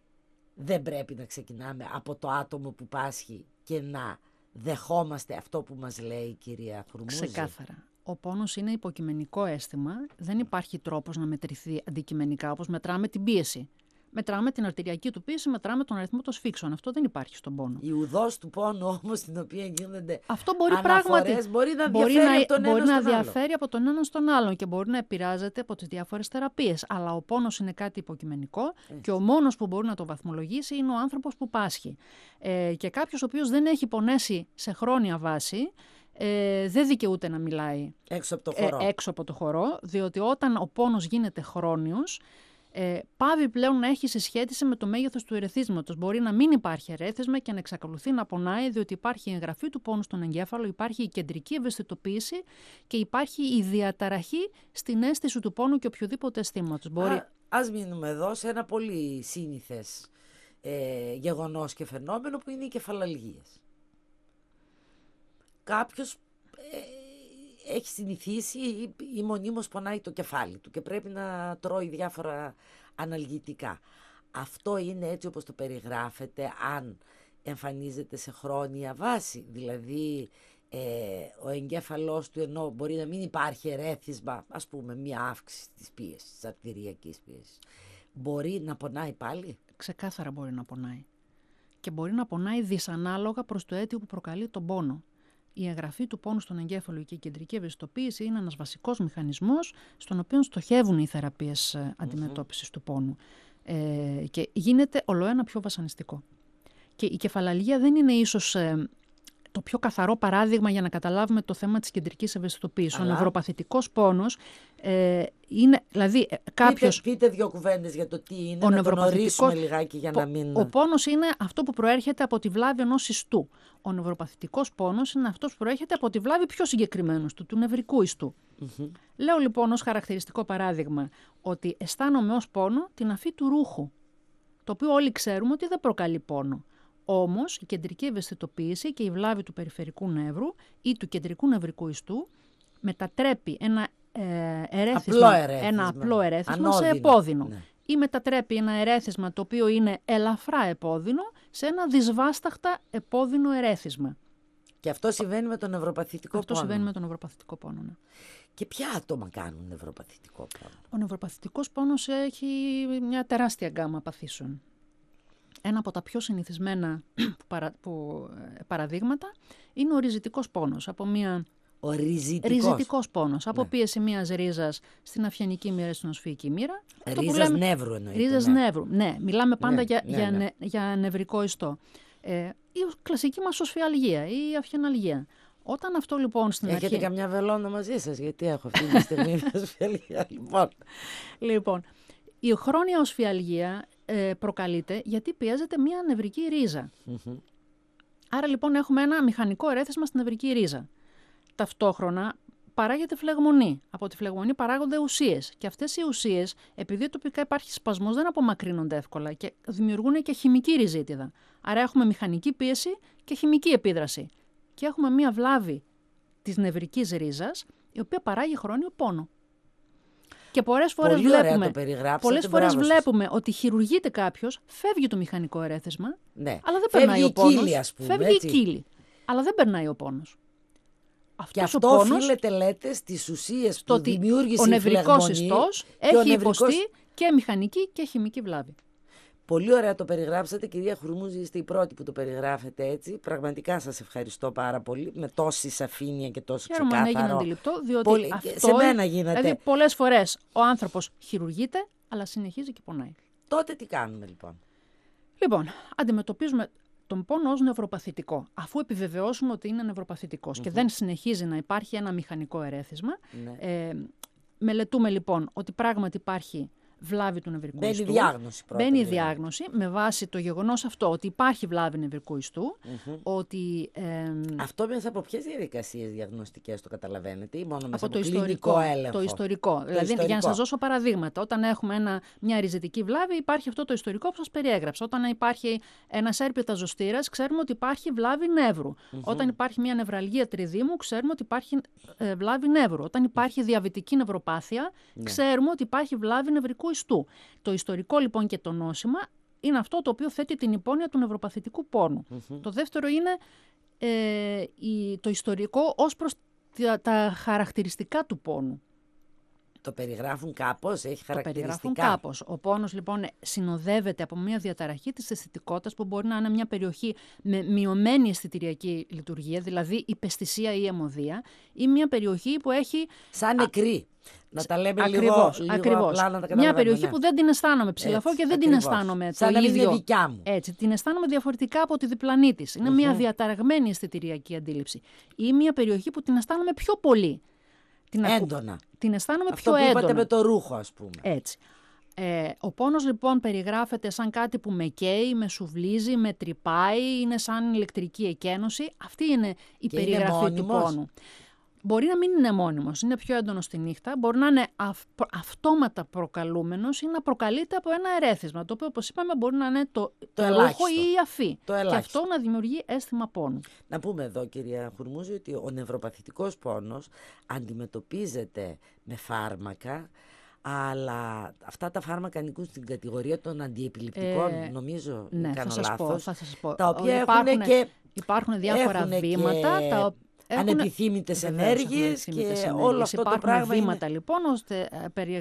δεν πρέπει να ξεκινάμε από το άτομο που πάσχει και να δεχόμαστε αυτό που μας λέει η κυρία Χουρμούζη. Ξεκάθαρα. Ο πόνος είναι υποκειμενικό αίσθημα. Δεν υπάρχει τρόπος να μετρηθεί αντικειμενικά, όπως μετράμε την πίεση. Μετράμε την αρτηριακή του πίεση, μετράμε τον αριθμό των σφίξεων. Αυτό δεν υπάρχει στον πόνο. Η ουδός του πόνου όμως, την οποία γίνονται αυτό μπορεί αναφορές, μπορεί να διαφέρει από τον έναν στον άλλον και μπορεί να επηρεάζεται από τις διάφορες θεραπείες. Αλλά ο πόνος είναι κάτι υποκειμενικό και ο μόνος που μπορεί να το βαθμολογήσει είναι ο άνθρωπος που πάσχει. Και κάποιος ο οποίος δεν έχει πονέσει σε χρόνια βάση, δεν δικαιούται να μιλάει έξω από το χορό, διότι όταν ο πόνος γίνεται χρόνιος, πάβει πλέον να έχει συσχέτιση με το μέγεθος του ερεθίσματος. Μπορεί να μην υπάρχει ερέθισμα και να εξακολουθεί να πονάει, διότι υπάρχει η εγγραφή του πόνου στον εγκέφαλο, υπάρχει η κεντρική ευαισθητοποίηση και υπάρχει η διαταραχή στην αίσθηση του πόνου και οποιοδήποτε αισθήματος. Ας μείνουμε εδώ σε ένα πολύ σύνηθες γεγονός και φαινόμενο που είναι οι κεφαλαλγίες. Κάποιος έχει συνηθίσει ή μονίμως πονάει το κεφάλι του και πρέπει να τρώει διάφορα αναλγητικά. Αυτό είναι έτσι όπως το περιγράφεται, αν εμφανίζεται σε χρόνια βάση, δηλαδή ο εγκέφαλός του, ενώ μπορεί να μην υπάρχει ερέθισμα, ας πούμε μια αύξηση της πίεσης, της αρτηριακής πίεσης, μπορεί να πονάει πάλι? Ξεκάθαρα μπορεί να πονάει. Και μπορεί να πονάει δυσανάλογα προς το αίτιο που προκαλεί τον πόνο. Η εγγραφή του πόνου στον εγκέφαλο και η κεντρική ευαισθητοποίηση είναι ένας βασικός μηχανισμός στον οποίο στοχεύουν οι θεραπείες αντιμετώπισης του πόνου. Και γίνεται ολοένα πιο βασανιστικό. Και η κεφαλαλγία δεν είναι ίσως το πιο καθαρό παράδειγμα για να καταλάβουμε το θέμα της κεντρικής ευαισθητοποίησης. Ο νευροπαθητικός πόνος είναι, δηλαδή κάποιος... Πείτε δύο κουβέντες για το τι είναι, να τον ορίσουμε λιγάκι για να μην... Ο πόνος είναι αυτό που προέρχεται από τη βλάβη ενός ιστού. Ο νευροπαθητικός πόνος είναι αυτός που προέρχεται από τη βλάβη πιο συγκεκριμένου του νευρικού ιστού. Λέω λοιπόν ως χαρακτηριστικό παράδειγμα ότι αισθάνομαι ως πόνο την αφή του ρούχου, το οποίο όλοι ξέρουμε ότι δεν προκαλεί πόνο. Όμως η κεντρική ευαισθητοποίηση και η βλάβη του περιφερικού νεύρου ή του κεντρικού νευρικού ιστού μετατρέπει ένα απλό ερέθισμα σε επώδυνο. Ναι. Ή μετατρέπει ένα ερέθισμα το οποίο είναι ελαφρά επώδυνο σε ένα δυσβάσταχτα επώδυνο ερέθισμα. Και αυτό συμβαίνει με τον νευροπαθητικό πόνο. Αυτό συμβαίνει με τον νευροπαθητικό πόνο, ναι. Και ποια άτομα κάνουν νευροπαθητικό πόνο? Ο νευροπαθητικός πόνος έχει μια τεράστια γκάμα παθήσεων. Ένα από τα πιο συνηθισμένα παραδείγματα είναι ο ριζητικός πόνος. Ο ριζητικός πόνος. Από πίεση μιας ρίζας στην αυχιανική μοίρα, στην οσφυϊκή μοίρα. Ρίζας νεύρου εννοείται. Ρίζας νεύρου. Ναι, μιλάμε πάντα για νευρικό ιστό. Η κλασική μας οσφιαλγία ή η αυχιαναλγία. Όταν αυτό λοιπόν στην αρχή... Έχετε καμιά βελόνα μαζί σας, γιατί έχω αυτή τη στιγμή μια οσφιαλγία. Λοιπόν, η χρόνια οσφιαλγία προκαλείται γιατί πιέζεται μια νευρική ρίζα. Άρα λοιπόν έχουμε ένα μηχανικό ερέθισμα στην νευρική ρίζα. Ταυτόχρονα παράγεται φλεγμονή. Από τη φλεγμονή παράγονται ουσίες. Και αυτές οι ουσίες, επειδή τοπικά υπάρχει σπασμός, δεν απομακρύνονται εύκολα και δημιουργούν και χημική ριζίτιδα. Άρα έχουμε μηχανική πίεση και χημική επίδραση. Και έχουμε μία βλάβη της νευρικής ρίζας, η οποία παράγει χρόνιο πόνο. Και πολλές φορές βλέπουμε ότι χειρουργείται κάποιος, φεύγει το μηχανικό ερέθισμα, ναι. Αλλά δεν περνάει ο πόνος. Κύλη, ας πούμε, φεύγει η κύλη, αλλά δεν περνάει ο πόνος. Και αυτό οφείλεται, λέτε, στις ουσίες που δημιούργησε ο νευρικός ιστός έχει υποστεί και μηχανική και χημική βλάβη. Πολύ ωραία το περιγράψατε, κυρία Χουρμούζη, είστε η πρώτη που το περιγράφετε έτσι. Πραγματικά σας ευχαριστώ πάρα πολύ, με τόση σαφήνεια και τόσο ξεκάθαρο. Χαίρομαι να έγινε αντιληπτό, διότι σε μένα γίνεται. Δηλαδή πολλές φορές ο άνθρωπος χειρουργείται, αλλά συνεχίζει και πονάει. Τότε τι κάνουμε λοιπόν? Λοιπόν, αντιμετωπίζουμε τον πόνο ως νευροπαθητικό, αφού επιβεβαιώσουμε ότι είναι νευροπαθητικός και δεν συνεχίζει να υπάρχει ένα μηχανικό ερέθισμα. Μελετούμε λοιπόν ότι πράγματι υπάρχει βλάβη του νευρικού ιστού. Μπαίνει η διάγνωση με βάση το γεγονός αυτό, ότι υπάρχει βλάβη νευρικού ιστού. Ότι, αυτό μέσα από ποιες διαδικασίες διαγνωστικές το καταλαβαίνετε, ή μόνο μέσα από το κλινικό έλεγχο? Το ιστορικό. Δηλαδή, για να σας δώσω παραδείγματα, όταν έχουμε μια ριζητική βλάβη, υπάρχει αυτό το ιστορικό που σας περιέγραψα. Όταν υπάρχει ένας έρπιτας ζωστήρας, ξέρουμε ότι υπάρχει βλάβη νεύρου. Όταν υπάρχει μια νευραλγία τριδήμου, ξέρουμε ότι υπάρχει βλάβη νεύρου. Όταν υπάρχει διαβητική νευροπάθεια, ξέρουμε ότι υπάρχει βλάβη νευρικού ιστού. Το ιστορικό λοιπόν και το νόσημα είναι αυτό το οποίο θέτει την υπόνοια του νευροπαθητικού πόνου. Το δεύτερο είναι το ιστορικό ως προς τα χαρακτηριστικά του πόνου. Το περιγράφουν κάπως, έχει χαρακτηριστικά? Το περιγράφουν κάπως. Ο πόνος λοιπόν συνοδεύεται από μια διαταραχή της αισθητικότητας που μπορεί να είναι μια περιοχή με μειωμένη αισθητηριακή λειτουργία, δηλαδή υπαισθησία ή αιμωδία, ή μια περιοχή που έχει... Σαν νεκρή. Να τα λέμε ακριβώς. Απλά να τα καταλαβαίνουμε. Μια περιοχή που δεν την αισθάνομαι ψηλαφό και δεν την αισθάνομαι σαν το ίδιο. Είναι δικιά μου. Έτσι, την αισθάνομαι διαφορετικά από τη διπλανή της. Είναι μια διαταραγμένη αισθητηριακή αντίληψη. Ή μια περιοχή που την αισθάνομαι πιο πολύ. Έντονα. Την αισθάνομαι αυτό πιο έντονα. Αυτό που είπατε με το ρούχο, ας πούμε. Έτσι. Ο πόνος λοιπόν περιγράφεται σαν κάτι που με καίει, με σουβλίζει, με τρυπάει, είναι σαν ηλεκτρική εκένωση. Αυτή είναι η περιγραφή του πόνου. μπορεί να μην είναι μόνιμος, είναι πιο έντονο στη νύχτα, μπορεί να είναι αυτόματα προκαλούμενος ή να προκαλείται από ένα ερέθισμα, το οποίο όπως είπαμε μπορεί να είναι το ρούχο ή η αφή. Και αυτό να δημιουργεί αίσθημα πόνου. Να πούμε εδώ, κυρία Χουρμούζη, ότι ο νευροπαθητικός πόνος αντιμετωπίζεται με φάρμακα, αλλά αυτά τα φάρμακα ανήκουν στην κατηγορία των αντιεπιληπτικών, νομίζω, ναι, κάνω λάθος, θα σας πω. τα οποία υπάρχουν διάφορα βήματα, ανεπιθύμητες ενέργειες και όλο αυτό το πράγμα. Υπάρχουν βήματα λοιπόν, ώστε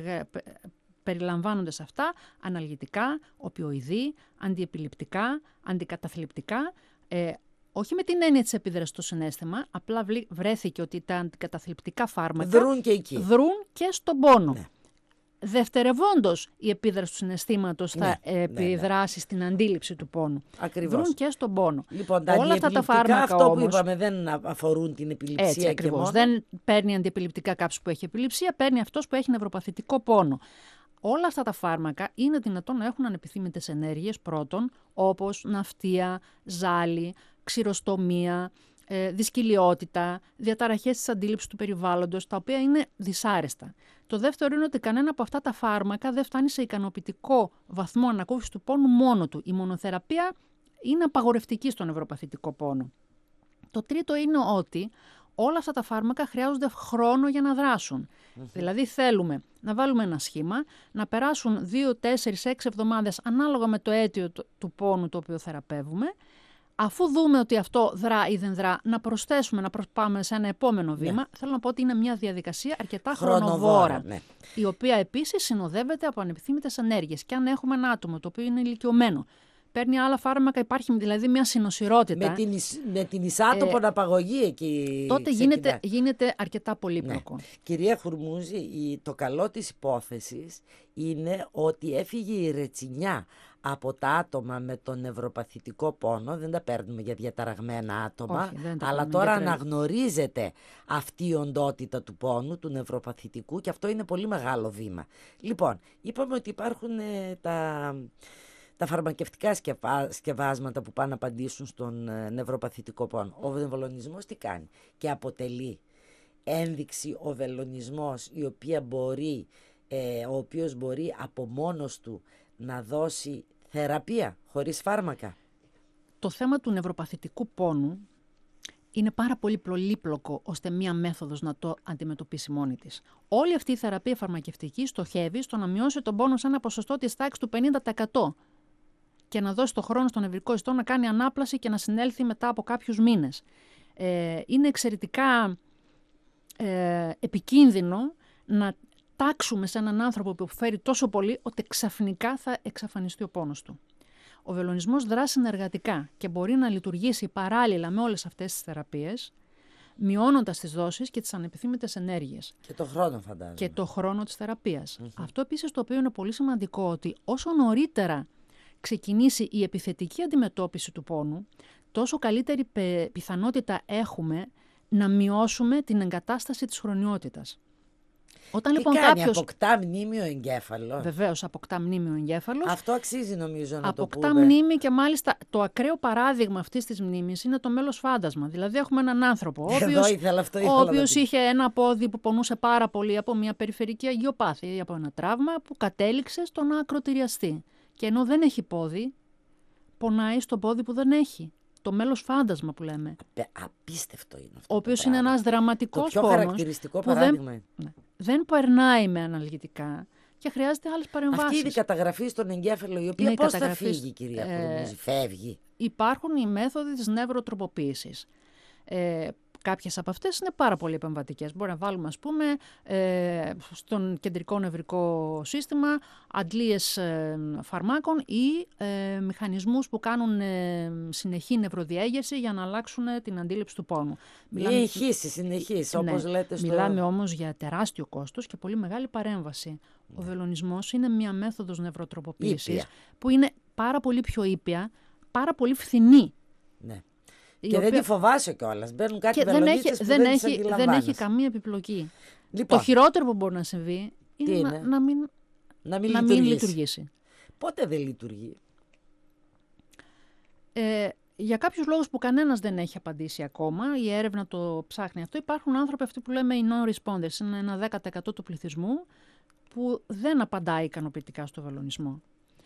περιλαμβάνονται σε αυτά αναλγητικά, οπιοειδή, αντιεπιληπτικά, αντικαταθλιπτικά, όχι με την έννοια της επίδρασης στο συναίσθημα, απλά βρέθηκε ότι τα αντικαταθλιπτικά φάρμακα δρούν και στον πόνο. Ναι. Δευτερευόντως η επίδραση του συναισθήματος θα επιδράσει στην αντίληψη του πόνου. Ακριβώς. Δρούν και στον πόνο. Λοιπόν, όλα αυτά τα φάρμακα αυτό όμως, που είπαμε δεν αφορούν την επιληψία. Έτσι, ακριβώς. Δεν παίρνει αντιεπιληπτικά κάποιος που έχει επιληψία, παίρνει αυτός που έχει νευροπαθητικό πόνο. Όλα αυτά τα φάρμακα είναι δυνατόν να έχουν ανεπιθύμητες ενέργειες πρώτον, όπως ναυτία, ζάλι, ξηροστομία, δυσκυλιότητα, διαταραχές της αντίληψης του περιβάλλοντος, τα οποία είναι δυσάρεστα. Το δεύτερο είναι ότι κανένα από αυτά τα φάρμακα δεν φτάνει σε ικανοποιητικό βαθμό ανακούφισης του πόνου μόνο του. Η μονοθεραπεία είναι απαγορευτική στον νευροπαθητικό πόνο. Το τρίτο είναι ότι όλα αυτά τα φάρμακα χρειάζονται χρόνο για να δράσουν. Δηλαδή θέλουμε να βάλουμε ένα σχήμα, να περάσουν 2, 4, 6 εβδομάδες ανάλογα με το αίτιο του πόνου το οποίο θεραπεύουμε. Αφού δούμε ότι αυτό δρά ή δεν δρά, να προσθέσουμε, να πάμε σε ένα επόμενο βήμα. Ναι. Θέλω να πω ότι είναι μια διαδικασία αρκετά χρονοβόρα, ναι. Η οποία επίσης συνοδεύεται από ανεπιθύμητες ενέργειες. Και αν έχουμε ένα άτομο το οποίο είναι ηλικιωμένο, παίρνει άλλα φάρμακα, υπάρχει δηλαδή μια συνοσυρότητα. Με την εισάτοπον απαγωγή εκεί. Τότε γίνεται αρκετά πολύπλοκο. Ναι. Κυρία Χουρμούζη, το καλό της υπόθεσης είναι ότι έφυγε η ρετσινιά από τα άτομα με τον νευροπαθητικό πόνο. Δεν τα παίρνουμε για διαταραγμένα άτομα. Όχι, αλλά τώρα αναγνωρίζεται αυτή η οντότητα του πόνου, του νευροπαθητικού, και αυτό είναι πολύ μεγάλο βήμα. Λοιπόν, είπαμε ότι υπάρχουν τα φαρμακευτικά σκευάσματα που πάνε να απαντήσουν στον νευροπαθητικό πόνο. Ο βελονισμός τι κάνει? Και αποτελεί ένδειξη ο βελονισμός ο οποίος μπορεί από μόνος του να δώσει θεραπεία χωρίς φάρμακα. Το θέμα του νευροπαθητικού πόνου είναι πάρα πολύ πολύπλοκο ώστε μία μέθοδος να το αντιμετωπίσει μόνη της. Όλη αυτή η θεραπεία φαρμακευτική στοχεύει στο να μειώσει τον πόνο σε ένα ποσοστό της τάξης του 50% και να δώσει το χρόνο στον νευρικό ιστό να κάνει ανάπλαση και να συνέλθει μετά από κάποιους μήνες. Είναι εξαιρετικά επικίνδυνο να τάξουμε σε έναν άνθρωπο που υποφέρει τόσο πολύ ότι ξαφνικά θα εξαφανιστεί ο πόνος του. Ο βελονισμός δρά συνεργατικά και μπορεί να λειτουργήσει παράλληλα με όλες αυτές τις θεραπείες, μειώνοντας τις δόσεις και τις ανεπιθύμητες ενέργειες. Και το χρόνο, φαντάζομαι. Και το χρόνο της θεραπείας. Αυτό επίσης το οποίο είναι πολύ σημαντικό, ότι όσο νωρίτερα ξεκινήσει η επιθετική αντιμετώπιση του πόνου, τόσο καλύτερη πιθανότητα έχουμε να μειώσουμε την εγκατάσταση της χρονιότητας. Όταν τι λοιπόν κάνει, αποκτά μνήμη ο εγκέφαλος. Βεβαίως, αποκτά μνήμη ο εγκέφαλος. Αυτό αξίζει νομίζω να το πούμε. Αποκτά μνήμη και μάλιστα το ακραίο παράδειγμα αυτής της μνήμης είναι το μέλος φάντασμα. Δηλαδή έχουμε έναν άνθρωπο ο οποίος είχε ένα πόδι που πονούσε πάρα πολύ από μια περιφερική αγιοπάθεια ή από ένα τραύμα που κατέληξε στο να ακροτηριαστεί. Και ενώ δεν έχει πόδι, πονάει στο πόδι που δεν έχει. Το μέλος φάντασμα που λέμε. Απίστευτο είναι αυτό. Ο οποίος είναι ένας δραματικός πόνος. Το πιο χαρακτηριστικό παράδειγμα. Δεν περνάει με αναλγητικά και χρειάζεται άλλες παρεμβάσεις. Αυτή είναι η καταγραφή στον εγκέφαλο, η οποία πώς θα φύγει, κυρία Χουρμούζη? Φεύγει. Υπάρχουν οι μέθοδοι της νευροτροποποίησης. Κάποιες από αυτές είναι πάρα πολύ επεμβατικές. Μπορεί να βάλουμε, ας πούμε, στον κεντρικό νευρικό σύστημα αντλίες φαρμάκων ή μηχανισμούς που κάνουν συνεχή νευροδιέγερση για να αλλάξουν την αντίληψη του πόνου. Η εγχύση συνεχής, όπως λέτε στο... Μιλάμε όμως για τεράστιο κόστος και πολύ μεγάλη παρέμβαση. Ο βελονισμός είναι μια μέθοδος νευροτροποποίησης που είναι πάρα πολύ πιο ήπια, πάρα πολύ φθηνή. Ναι. Και δεν τη φοβάσαι κιόλας. Μπαίνουν κάτι βελονίτσες που δεν αντιλαμβάνεσαι. Δεν έχει καμία επιπλοκή. Λοιπόν, το χειρότερο που μπορεί να συμβεί είναι να μην λειτουργήσει. Πότε δεν λειτουργεί? Για κάποιους λόγους που κανένας δεν έχει απαντήσει ακόμα, η έρευνα το ψάχνει αυτό, υπάρχουν άνθρωποι αυτοί που λέμε οι non-responders, είναι ένα 10% του πληθυσμού που δεν απαντάει ικανοποιητικά στο βελονισμό.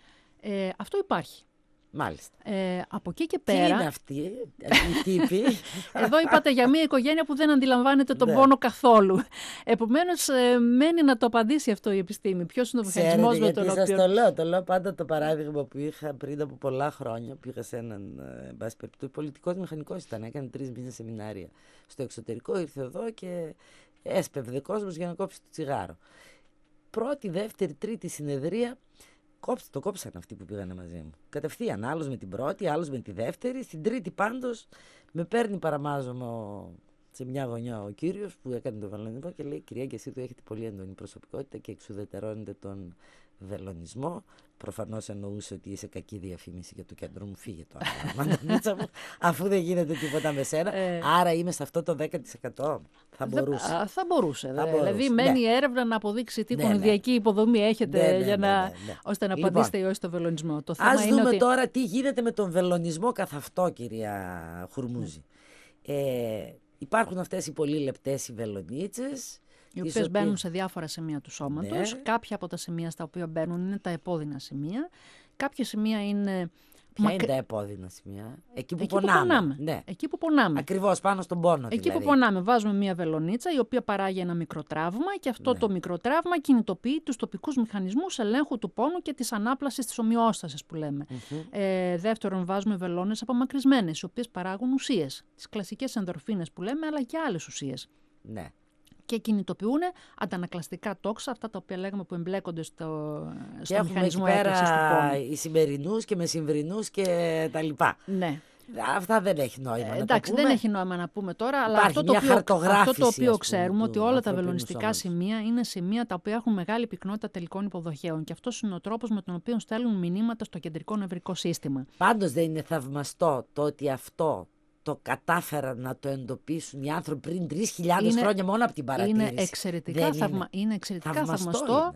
Αυτό υπάρχει. Μάλιστα. Από εκεί και πέρα... Τι είναι αυτοί οι τύποι? Εδώ είπατε για μια οικογένεια που δεν αντιλαμβάνεται τον πόνο καθόλου. Επομένως, μένει να το απαντήσει αυτό η επιστήμη. Ποιος είναι ο μηχανισμός με τον οποίο... Το λέω πάντα το παράδειγμα που είχα πριν από πολλά χρόνια. Πήγα σε έναν πολιτικός μηχανικός ήταν, έκανε 3 μήνες σεμινάρια στο εξωτερικό, ήρθε εδώ και έσπευδε κόσμος για να κόψει το τσιγάρο. Πρώτη, δεύτερη, τρίτη συνεδρία. Το κόψαν αυτοί που πήγανε μαζί μου. Κατευθείαν, άλλος με την πρώτη, άλλος με τη δεύτερη. Στην τρίτη πάντως με παίρνει παραμάζωμα σε μια γωνιά ο κύριος που έκανε το βελονισμό και λέει: κυρία, και εσύ του έχετε πολύ έντονη προσωπικότητα και εξουδετερώνετε τον βελονισμό. Προφανώς εννοούσε ότι είσαι κακή διαφήμιση για το κέντρο μου. Φύγε τώρα, Μαντονίτσα μου, αφού δεν γίνεται τίποτα με σένα. Άρα είμαι σε αυτό το 10%. Θα μπορούσε. Θα μπορούσε. Δηλαδή, μένει η έρευνα να αποδείξει τι κονιδιακή υποδομή έχετε ώστε να απαντήσετε ή όχι στο βελονισμό. Ας δούμε τώρα τι γίνεται με τον βελονισμό καθ' αυτό, κυρία Χουρμούζη. Υπάρχουν αυτές οι πολύ λεπτές οι βελονίτσες, οι οποίες μπαίνουν σε διάφορα σημεία του σώματος. Κάποια από τα σημεία στα οποία μπαίνουν είναι τα επώδυνα σημεία. Κάποια σημεία είναι... Ποια είναι τα επώδυνα σημεία? Εκεί που πονάμε. Ναι. Εκεί που πονάμε. Ακριβώς, πάνω στον πόνο. Εκεί δηλαδή. που πονάμε βάζουμε μια βελονίτσα η οποία παράγει ένα μικρό τραύμα και αυτό το μικρό τραύμα κινητοποιεί τους τοπικούς μηχανισμούς ελέγχου του πόνου και της ανάπλασης της ομοιόστασης που λέμε. Δεύτερον, βάζουμε βελόνες απομακρυσμένες, οι οποίες παράγουν ουσίες. Τις κλασικές ενδορφίνες που λέμε, αλλά και άλλες ουσίες. Ναι. Και κινητοποιούν αντανακλαστικά τόξα, αυτά τα οποία λέγαμε που εμπλέκονται στο μηχανισμό έκρηξης του πόνου. Οι σημερινούς και μεσημβρινούς και τα λοιπά. Ναι. Αυτά δεν έχει νόημα. Εντάξει, δεν έχει νόημα να πούμε τώρα, αλλά αυτό το οποίο ξέρουμε ότι όλα τα βελονιστικά σημεία είναι σημεία τα οποία έχουν μεγάλη πυκνότητα τελικών υποδοχέων και αυτός είναι ο τρόπος με τον οποίο στέλνουν μηνύματα στο κεντρικό νευρικό σύστημα. Πάντως δεν είναι θαυμαστό το ότι αυτό το κατάφεραν να το εντοπίσουν οι άνθρωποι πριν 3.000 χρόνια μόνο από την παρατήρηση? Είναι εξαιρετικά θαυμαστό.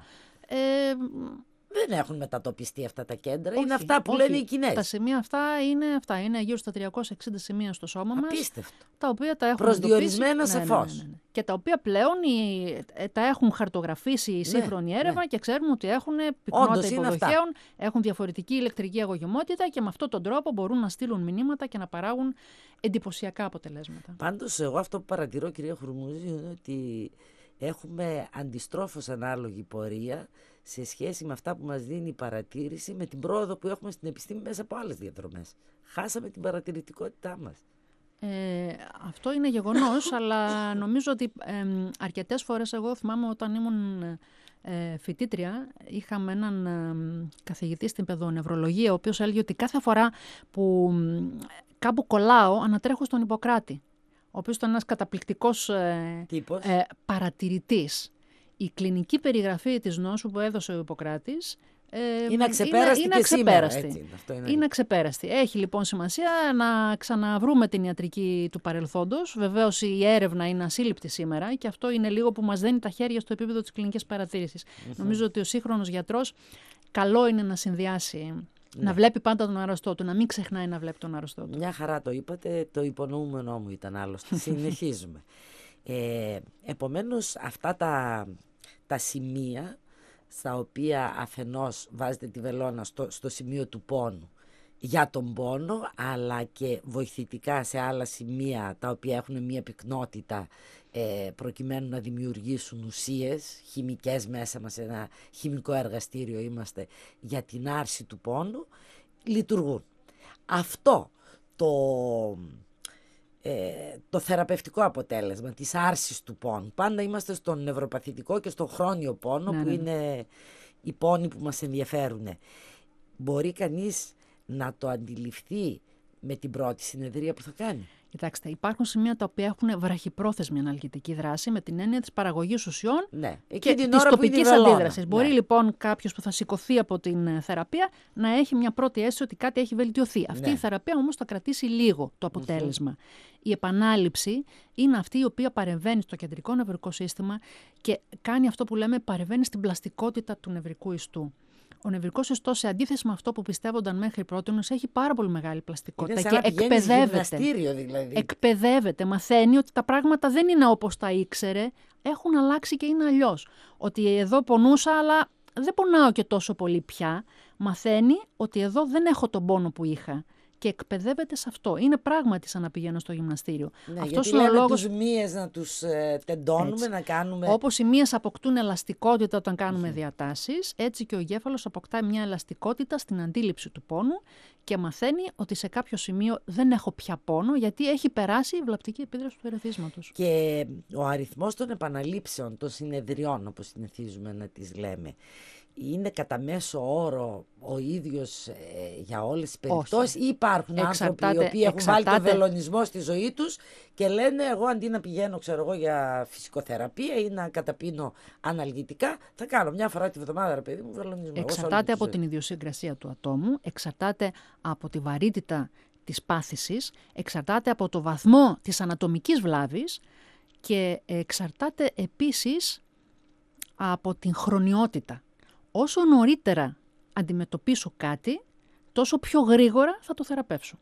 Δεν έχουν μετατοπιστεί αυτά τα κέντρα. Είναι αυτά που λένε οι Κινέζοι. Τα σημεία αυτά είναι γύρω στα 360 σημεία στο σώμα μας. Απίστευτο. Τα οποία τα έχουν προσδιορισμένα σε φως. Ναι. Και τα οποία πλέον τα έχουν χαρτογραφήσει η σύγχρονη έρευνα και ξέρουμε ότι έχουν πυκνότητα υποδοχέων, έχουν διαφορετική ηλεκτρική αγωγημότητα και με αυτόν τον τρόπο μπορούν να στείλουν μηνύματα και να παράγουν εντυπωσιακά αποτελέσματα. Πάντως, εγώ αυτό που παρατηρώ, κυρία Χουρμούζη, είναι ότι έχουμε αντιστρόφως ανάλογη πορεία σε σχέση με αυτά που μας δίνει η παρατήρηση, με την πρόοδο που έχουμε στην επιστήμη μέσα από άλλες διαδρομές. Χάσαμε την παρατηρητικότητά μας. Αυτό είναι γεγονός, αλλά νομίζω ότι αρκετές φορές, εγώ θυμάμαι όταν ήμουν φοιτήτρια, είχαμε έναν καθηγητή στην παιδονευρολογία, ο οποίος έλεγε ότι κάθε φορά που κάπου κολλάω, ανατρέχω στον Ιπποκράτη, ο οποίος ήταν ένας καταπληκτικός παρατηρητής. Η κλινική περιγραφή της νόσου που έδωσε ο Ιπποκράτης είναι αξεπέραστη και σήμερα. Είναι αξεπέραστη. Έχει λοιπόν σημασία να ξαναβρούμε την ιατρική του παρελθόντος. Βεβαίως η έρευνα είναι ασύλληπτη σήμερα και αυτό είναι λίγο που μας δένει τα χέρια στο επίπεδο της κλινικής παρατήρησης. Νομίζω ότι ο σύγχρονος γιατρός καλό είναι να συνδυάσει, να βλέπει πάντα τον αρρωστό του, να μην ξεχνάει να βλέπει τον αρρωστό του. Μια χαρά το είπατε, το υπονοούμενό μου ήταν άλλωστε. Συνεχίζουμε. Επομένως αυτά τα σημεία στα οποία αφενός βάζετε τη βελόνα στο σημείο του πόνου για τον πόνο, αλλά και βοηθητικά σε άλλα σημεία τα οποία έχουν μια πυκνότητα προκειμένου να δημιουργήσουν ουσίες χημικές μέσα μας, ένα χημικό εργαστήριο είμαστε για την άρση του πόνου, λειτουργούν. Αυτό το θεραπευτικό αποτέλεσμα της άρσης του πόνου. Πάντα είμαστε στον νευροπαθητικό και στον χρόνιο πόνο που είναι οι πόνοι που μας ενδιαφέρουν. Μπορεί κανείς να το αντιληφθεί με την πρώτη συνεδρία που θα κάνει? Κοιτάξτε, υπάρχουν σημεία τα οποία έχουν βραχυπρόθεσμη αναλγητική δράση με την έννοια της παραγωγής ουσιών και της τοπικής αντίδρασης. Μπορεί λοιπόν κάποιος που θα σηκωθεί από την θεραπεία να έχει μια πρώτη αίσθηση ότι κάτι έχει βελτιωθεί. Αυτή η θεραπεία όμως θα κρατήσει λίγο το αποτέλεσμα. Η επανάληψη είναι αυτή η οποία παρεμβαίνει στο κεντρικό νευρικό σύστημα και κάνει αυτό που λέμε παρεμβαίνει στην πλαστικότητα του νευρικού ιστού. Ο νευρικός ιστός, σε αντίθεση με αυτό που πιστεύονταν μέχρι πρότινος, έχει πάρα πολύ μεγάλη πλαστικότητα Είναι σαν και να εκπαιδεύεται. Γυμναστήριο, δηλαδή. Εκπαιδεύεται, μαθαίνει ότι τα πράγματα δεν είναι όπως τα ήξερε, έχουν αλλάξει και είναι αλλιώς. Ότι εδώ πονούσα, αλλά δεν πονάω και τόσο πολύ πια. Μαθαίνει ότι εδώ δεν έχω τον πόνο που είχα. Και εκπαιδεύεται σε αυτό. Είναι πράγματι σαν να πηγαίνω στο γυμναστήριο. Ναι, αυτός γιατί είναι ο λόγος. Τους μύες να τους τεντώνουμε, έτσι, να κάνουμε. Όπως οι μύες αποκτούν ελαστικότητα όταν κάνουμε διατάσεις, έτσι και ο εγκέφαλος αποκτά μια ελαστικότητα στην αντίληψη του πόνου και μαθαίνει ότι σε κάποιο σημείο δεν έχω πια πόνο, γιατί έχει περάσει η βλαπτική επίδραση του ερεθίσματος. Και ο αριθμός των επαναλήψεων των συνεδριών, όπως συνηθίζουμε να τις λέμε, είναι κατά μέσο όρο ο ίδιος για όλες τις περιπτώσεις, ή υπάρχουν άνθρωποι οι οποίοι έχουν βάλει τον βελονισμό στη ζωή τους και λένε εγώ αντί να πηγαίνω για φυσικοθεραπεία ή να καταπίνω αναλγητικά, θα κάνω μια φορά τη βδομάδα, ρε παιδί μου, βελονισμό. Εξαρτάται από την ιδιοσυγκρασία του ατόμου, εξαρτάται από τη βαρύτητα της πάθησης, εξαρτάται από το βαθμό της ανατομικής βλάβης και εξαρτάται επίσης από την χρονιότητα. Όσο νωρίτερα αντιμετωπίσω κάτι, τόσο πιο γρήγορα θα το θεραπεύσω.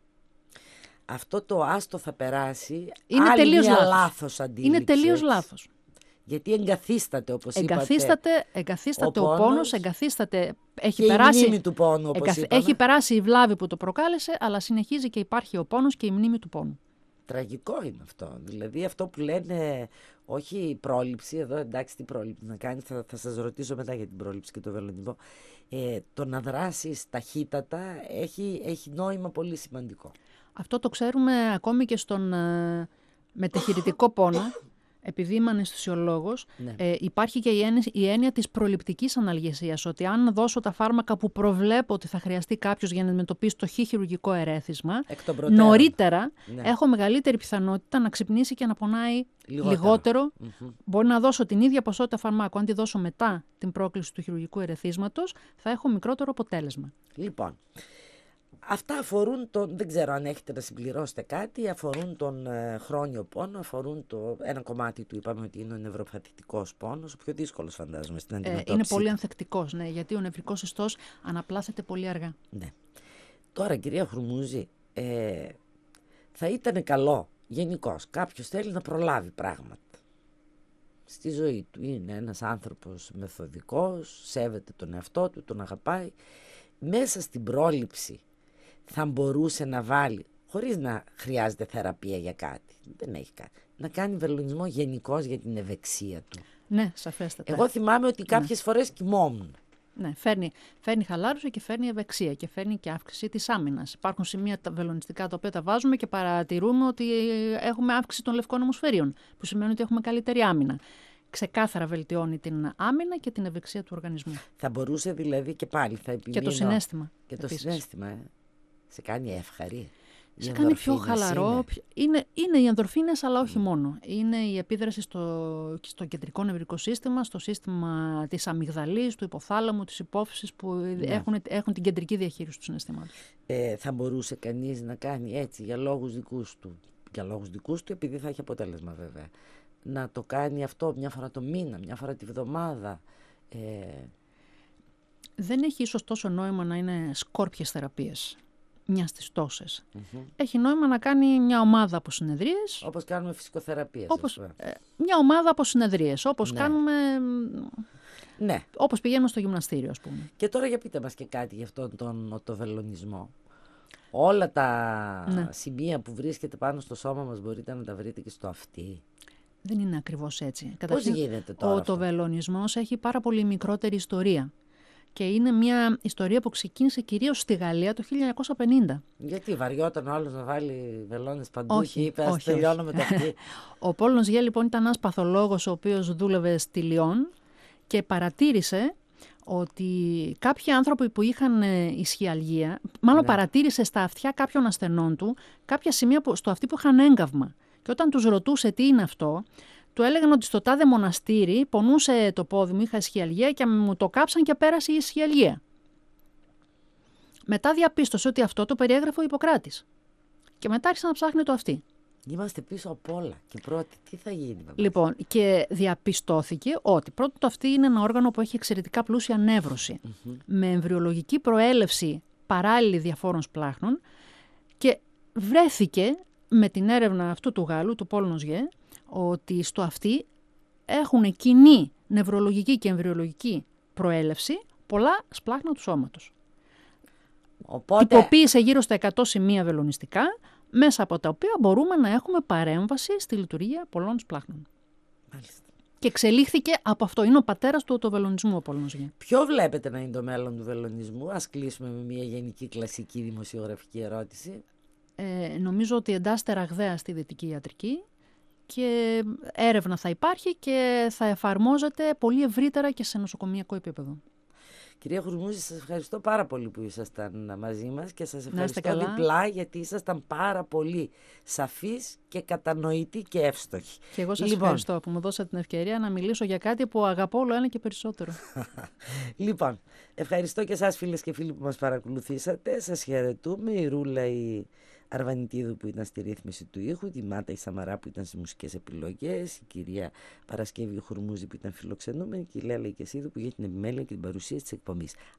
Αυτό το άστο θα περάσει, είναι άλλη τελείως μια λάθος αντίληψη. Είναι τελείως λάθος. Γιατί εγκαθίσταται, όπως εγκαθίσταται ο πόνος, εγκαθίσταται, έχει περάσει, η μνήμη του πόνου, όπως έχει περάσει η βλάβη που το προκάλεσε, αλλά συνεχίζει και υπάρχει ο πόνος και η μνήμη του πόνου. Τραγικό είναι αυτό. Δηλαδή αυτό που λένε, όχι πρόληψη, εδώ εντάξει τι πρόληψη να κάνεις, θα σας ρωτήσω μετά για την πρόληψη και το βελονισμό. Το να δράσεις ταχύτατα έχει νόημα πολύ σημαντικό. Αυτό το ξέρουμε ακόμη και στον μετεχειρητικό πόνο. Επειδή είμαι αναισθησιολόγος, υπάρχει και η έννοια της προληπτικής αναλγεσίας, ότι αν δώσω τα φάρμακα που προβλέπω ότι θα χρειαστεί κάποιος για να αντιμετωπίσει το χειρουργικό ερέθισμα, νωρίτερα έχω μεγαλύτερη πιθανότητα να ξυπνήσει και να πονάει λιγότερο. Μπορεί να δώσω την ίδια ποσότητα φαρμάκου, αν τη δώσω μετά την πρόκληση του χειρουργικού ερεθίσματος, θα έχω μικρότερο αποτέλεσμα. Λοιπόν, αυτά αφορούν δεν ξέρω αν έχετε να συμπληρώσετε κάτι, αφορούν τον χρόνιο πόνο, αφορούν ένα κομμάτι του, είπαμε ότι είναι ο νευροπαθητικός πόνος, ο πιο δύσκολος φαντάζομαι στην αντιμετώπιση. Είναι πολύ ανθεκτικός, ναι, γιατί ο νευρικός ιστός αναπλάθεται πολύ αργά. Ναι. Τώρα, κυρία Χρουμούζη, θα ήταν καλό γενικώς κάποιος θέλει να προλάβει πράγματα στη ζωή του. Είναι ένας άνθρωπος μεθοδικός, σέβεται τον εαυτό του, τον αγαπάει. Μέσα στην πρόληψη θα μπορούσε να βάλει, χωρίς να χρειάζεται θεραπεία για κάτι, δεν έχει κάτι, να κάνει βελονισμό γενικώς για την ευεξία του. Ναι, σαφέστατα. Εγώ θυμάμαι ότι κάποιες φορές κοιμόμουν. Ναι, φέρνει χαλάρωση και φέρνει ευεξία και φέρνει και αύξηση της άμυνας. Υπάρχουν σημεία βελονιστικά τα οποία τα βάζουμε και παρατηρούμε ότι έχουμε αύξηση των λευκών αιμοσφαιρίων, που σημαίνει ότι έχουμε καλύτερη άμυνα. Ξεκάθαρα βελτιώνει την άμυνα και την ευεξία του οργανισμού. Θα μπορούσε δηλαδή και πάλι, θα επιμείνω. Και το συναίσθημα. Και το συναίσθημα, σε κάνει εύχαρη. Σε κάνει πιο χαλαρό. Είναι οι ενδορφίνες, αλλά όχι μόνο. Είναι η επίδραση στο κεντρικό νευρικό σύστημα, στο σύστημα της αμυγδαλής, του υποθάλαμου, της υπόφυσης, που έχουν την κεντρική διαχείριση του συναισθήματος. Θα μπορούσε κανείς να κάνει έτσι για λόγους δικούς του. Για λόγους δικούς του, επειδή θα έχει αποτέλεσμα βέβαια. Να το κάνει αυτό μια φορά το μήνα, μια φορά τη βδομάδα. Δεν έχει ίσως τόσο νόημα να είναι σκόρπιες θεραπείες, μια στις τόσες. Έχει νόημα να κάνει μια ομάδα από συνεδρίες. Όπως κάνουμε φυσικοθεραπείες. Μια ομάδα από συνεδρίες, όπως κάνουμε... Ναι. Όπως πηγαίνουμε στο γυμναστήριο, ας πούμε. Και τώρα για πείτε μας και κάτι για αυτόν τον βελονισμό. Όλα τα σημεία που βρίσκεται πάνω στο σώμα μας μπορείτε να τα βρείτε και στο αυτί. Δεν είναι ακριβώς έτσι. Πώς γίνεται τώρα αυτό? Το βελονισμός έχει πάρα πολύ μικρότερη ιστορία. Και είναι μια ιστορία που ξεκίνησε κυρίως στη Γαλλία το 1950. Γιατί βαριόταν ο άλλος να βάλει βελόνες παντού και είπε ας τελειώνω με το αυτί. Ο Πολ Νοζιέ λοιπόν ήταν ένας παθολόγος ο οποίος δούλευε στη Λιόν και παρατήρησε ότι κάποιοι άνθρωποι που είχαν ισχυαλγία, μάλλον παρατήρησε στα αυτιά κάποιων ασθενών του κάποια σημεία στο αυτί που είχαν έγκαυμα. Και όταν τους ρωτούσε τι είναι αυτό, του έλεγαν ότι στο τάδε μοναστήρι πονούσε το πόδι μου, είχα ισχυαλγία και μου το κάψαν και πέρασε η ισχυαλγία. Μετά διαπίστωσε ότι αυτό το περιέγραφε ο Ιπποκράτης. Και μετά άρχισε να ψάχνει το αυτί. Είμαστε πίσω από όλα και πρώτη. Τι θα γίνει? Λοιπόν, και διαπιστώθηκε ότι πρώτον το αυτή είναι ένα όργανο που έχει εξαιρετικά πλούσια νεύρωση, με εμβριολογική προέλευση παράλληλη διαφόρων σπλάχνων, και βρέθηκε με την έρευνα αυτού του Γάλλου, του Πολ Νόζιε, ότι στο αυτή έχουν κοινή νευρολογική και εμβριολογική προέλευση πολλά σπλάχνα του σώματος. Οπότε... Τυποποίησε γύρω στα 100 σημεία βελονιστικά, μέσα από τα οποία μπορούμε να έχουμε παρέμβαση στη λειτουργία πολλών σπλάχνων. Μάλιστα. Και εξελίχθηκε από αυτό. Είναι ο πατέρας του οτοβελονισμού ο Πολ Νόζιε. Ποιο βλέπετε να είναι το μέλλον του βελονισμού? Ας κλείσουμε με μια γενική κλασική δημοσιογραφική ερώτηση. Νομίζω ότι εντάσσεται ραγδαία στη δυτική ιατρική και έρευνα θα υπάρχει και θα εφαρμόζεται πολύ ευρύτερα και σε νοσοκομιακό επίπεδο. Κυρία Χουρμούζη, σας ευχαριστώ πάρα πολύ που ήσασταν μαζί μας και σας ευχαριστώ διπλά γιατί ήσασταν πάρα πολύ σαφείς και κατανοητοί και εύστοχοι. Και εγώ σας ευχαριστώ που μου δώσατε την ευκαιρία να μιλήσω για κάτι που αγαπώ όλο ένα και περισσότερο. Λοιπόν, ευχαριστώ και εσάς φίλες και φίλοι που μας παρακολουθήσατε. Σας χαιρετούμε. Η Ρούλα η Αρβανιτίδου που ήταν στη ρύθμιση του ήχου, τη Μάτα η Σαμαρά που ήταν στις μουσικές επιλογές, η κυρία Παρασκεύη Χουρμούζη που ήταν φιλοξενούμενη και η Λέλα η Κεσίδου που για την επιμέλεια και την παρουσία της εκπομπής.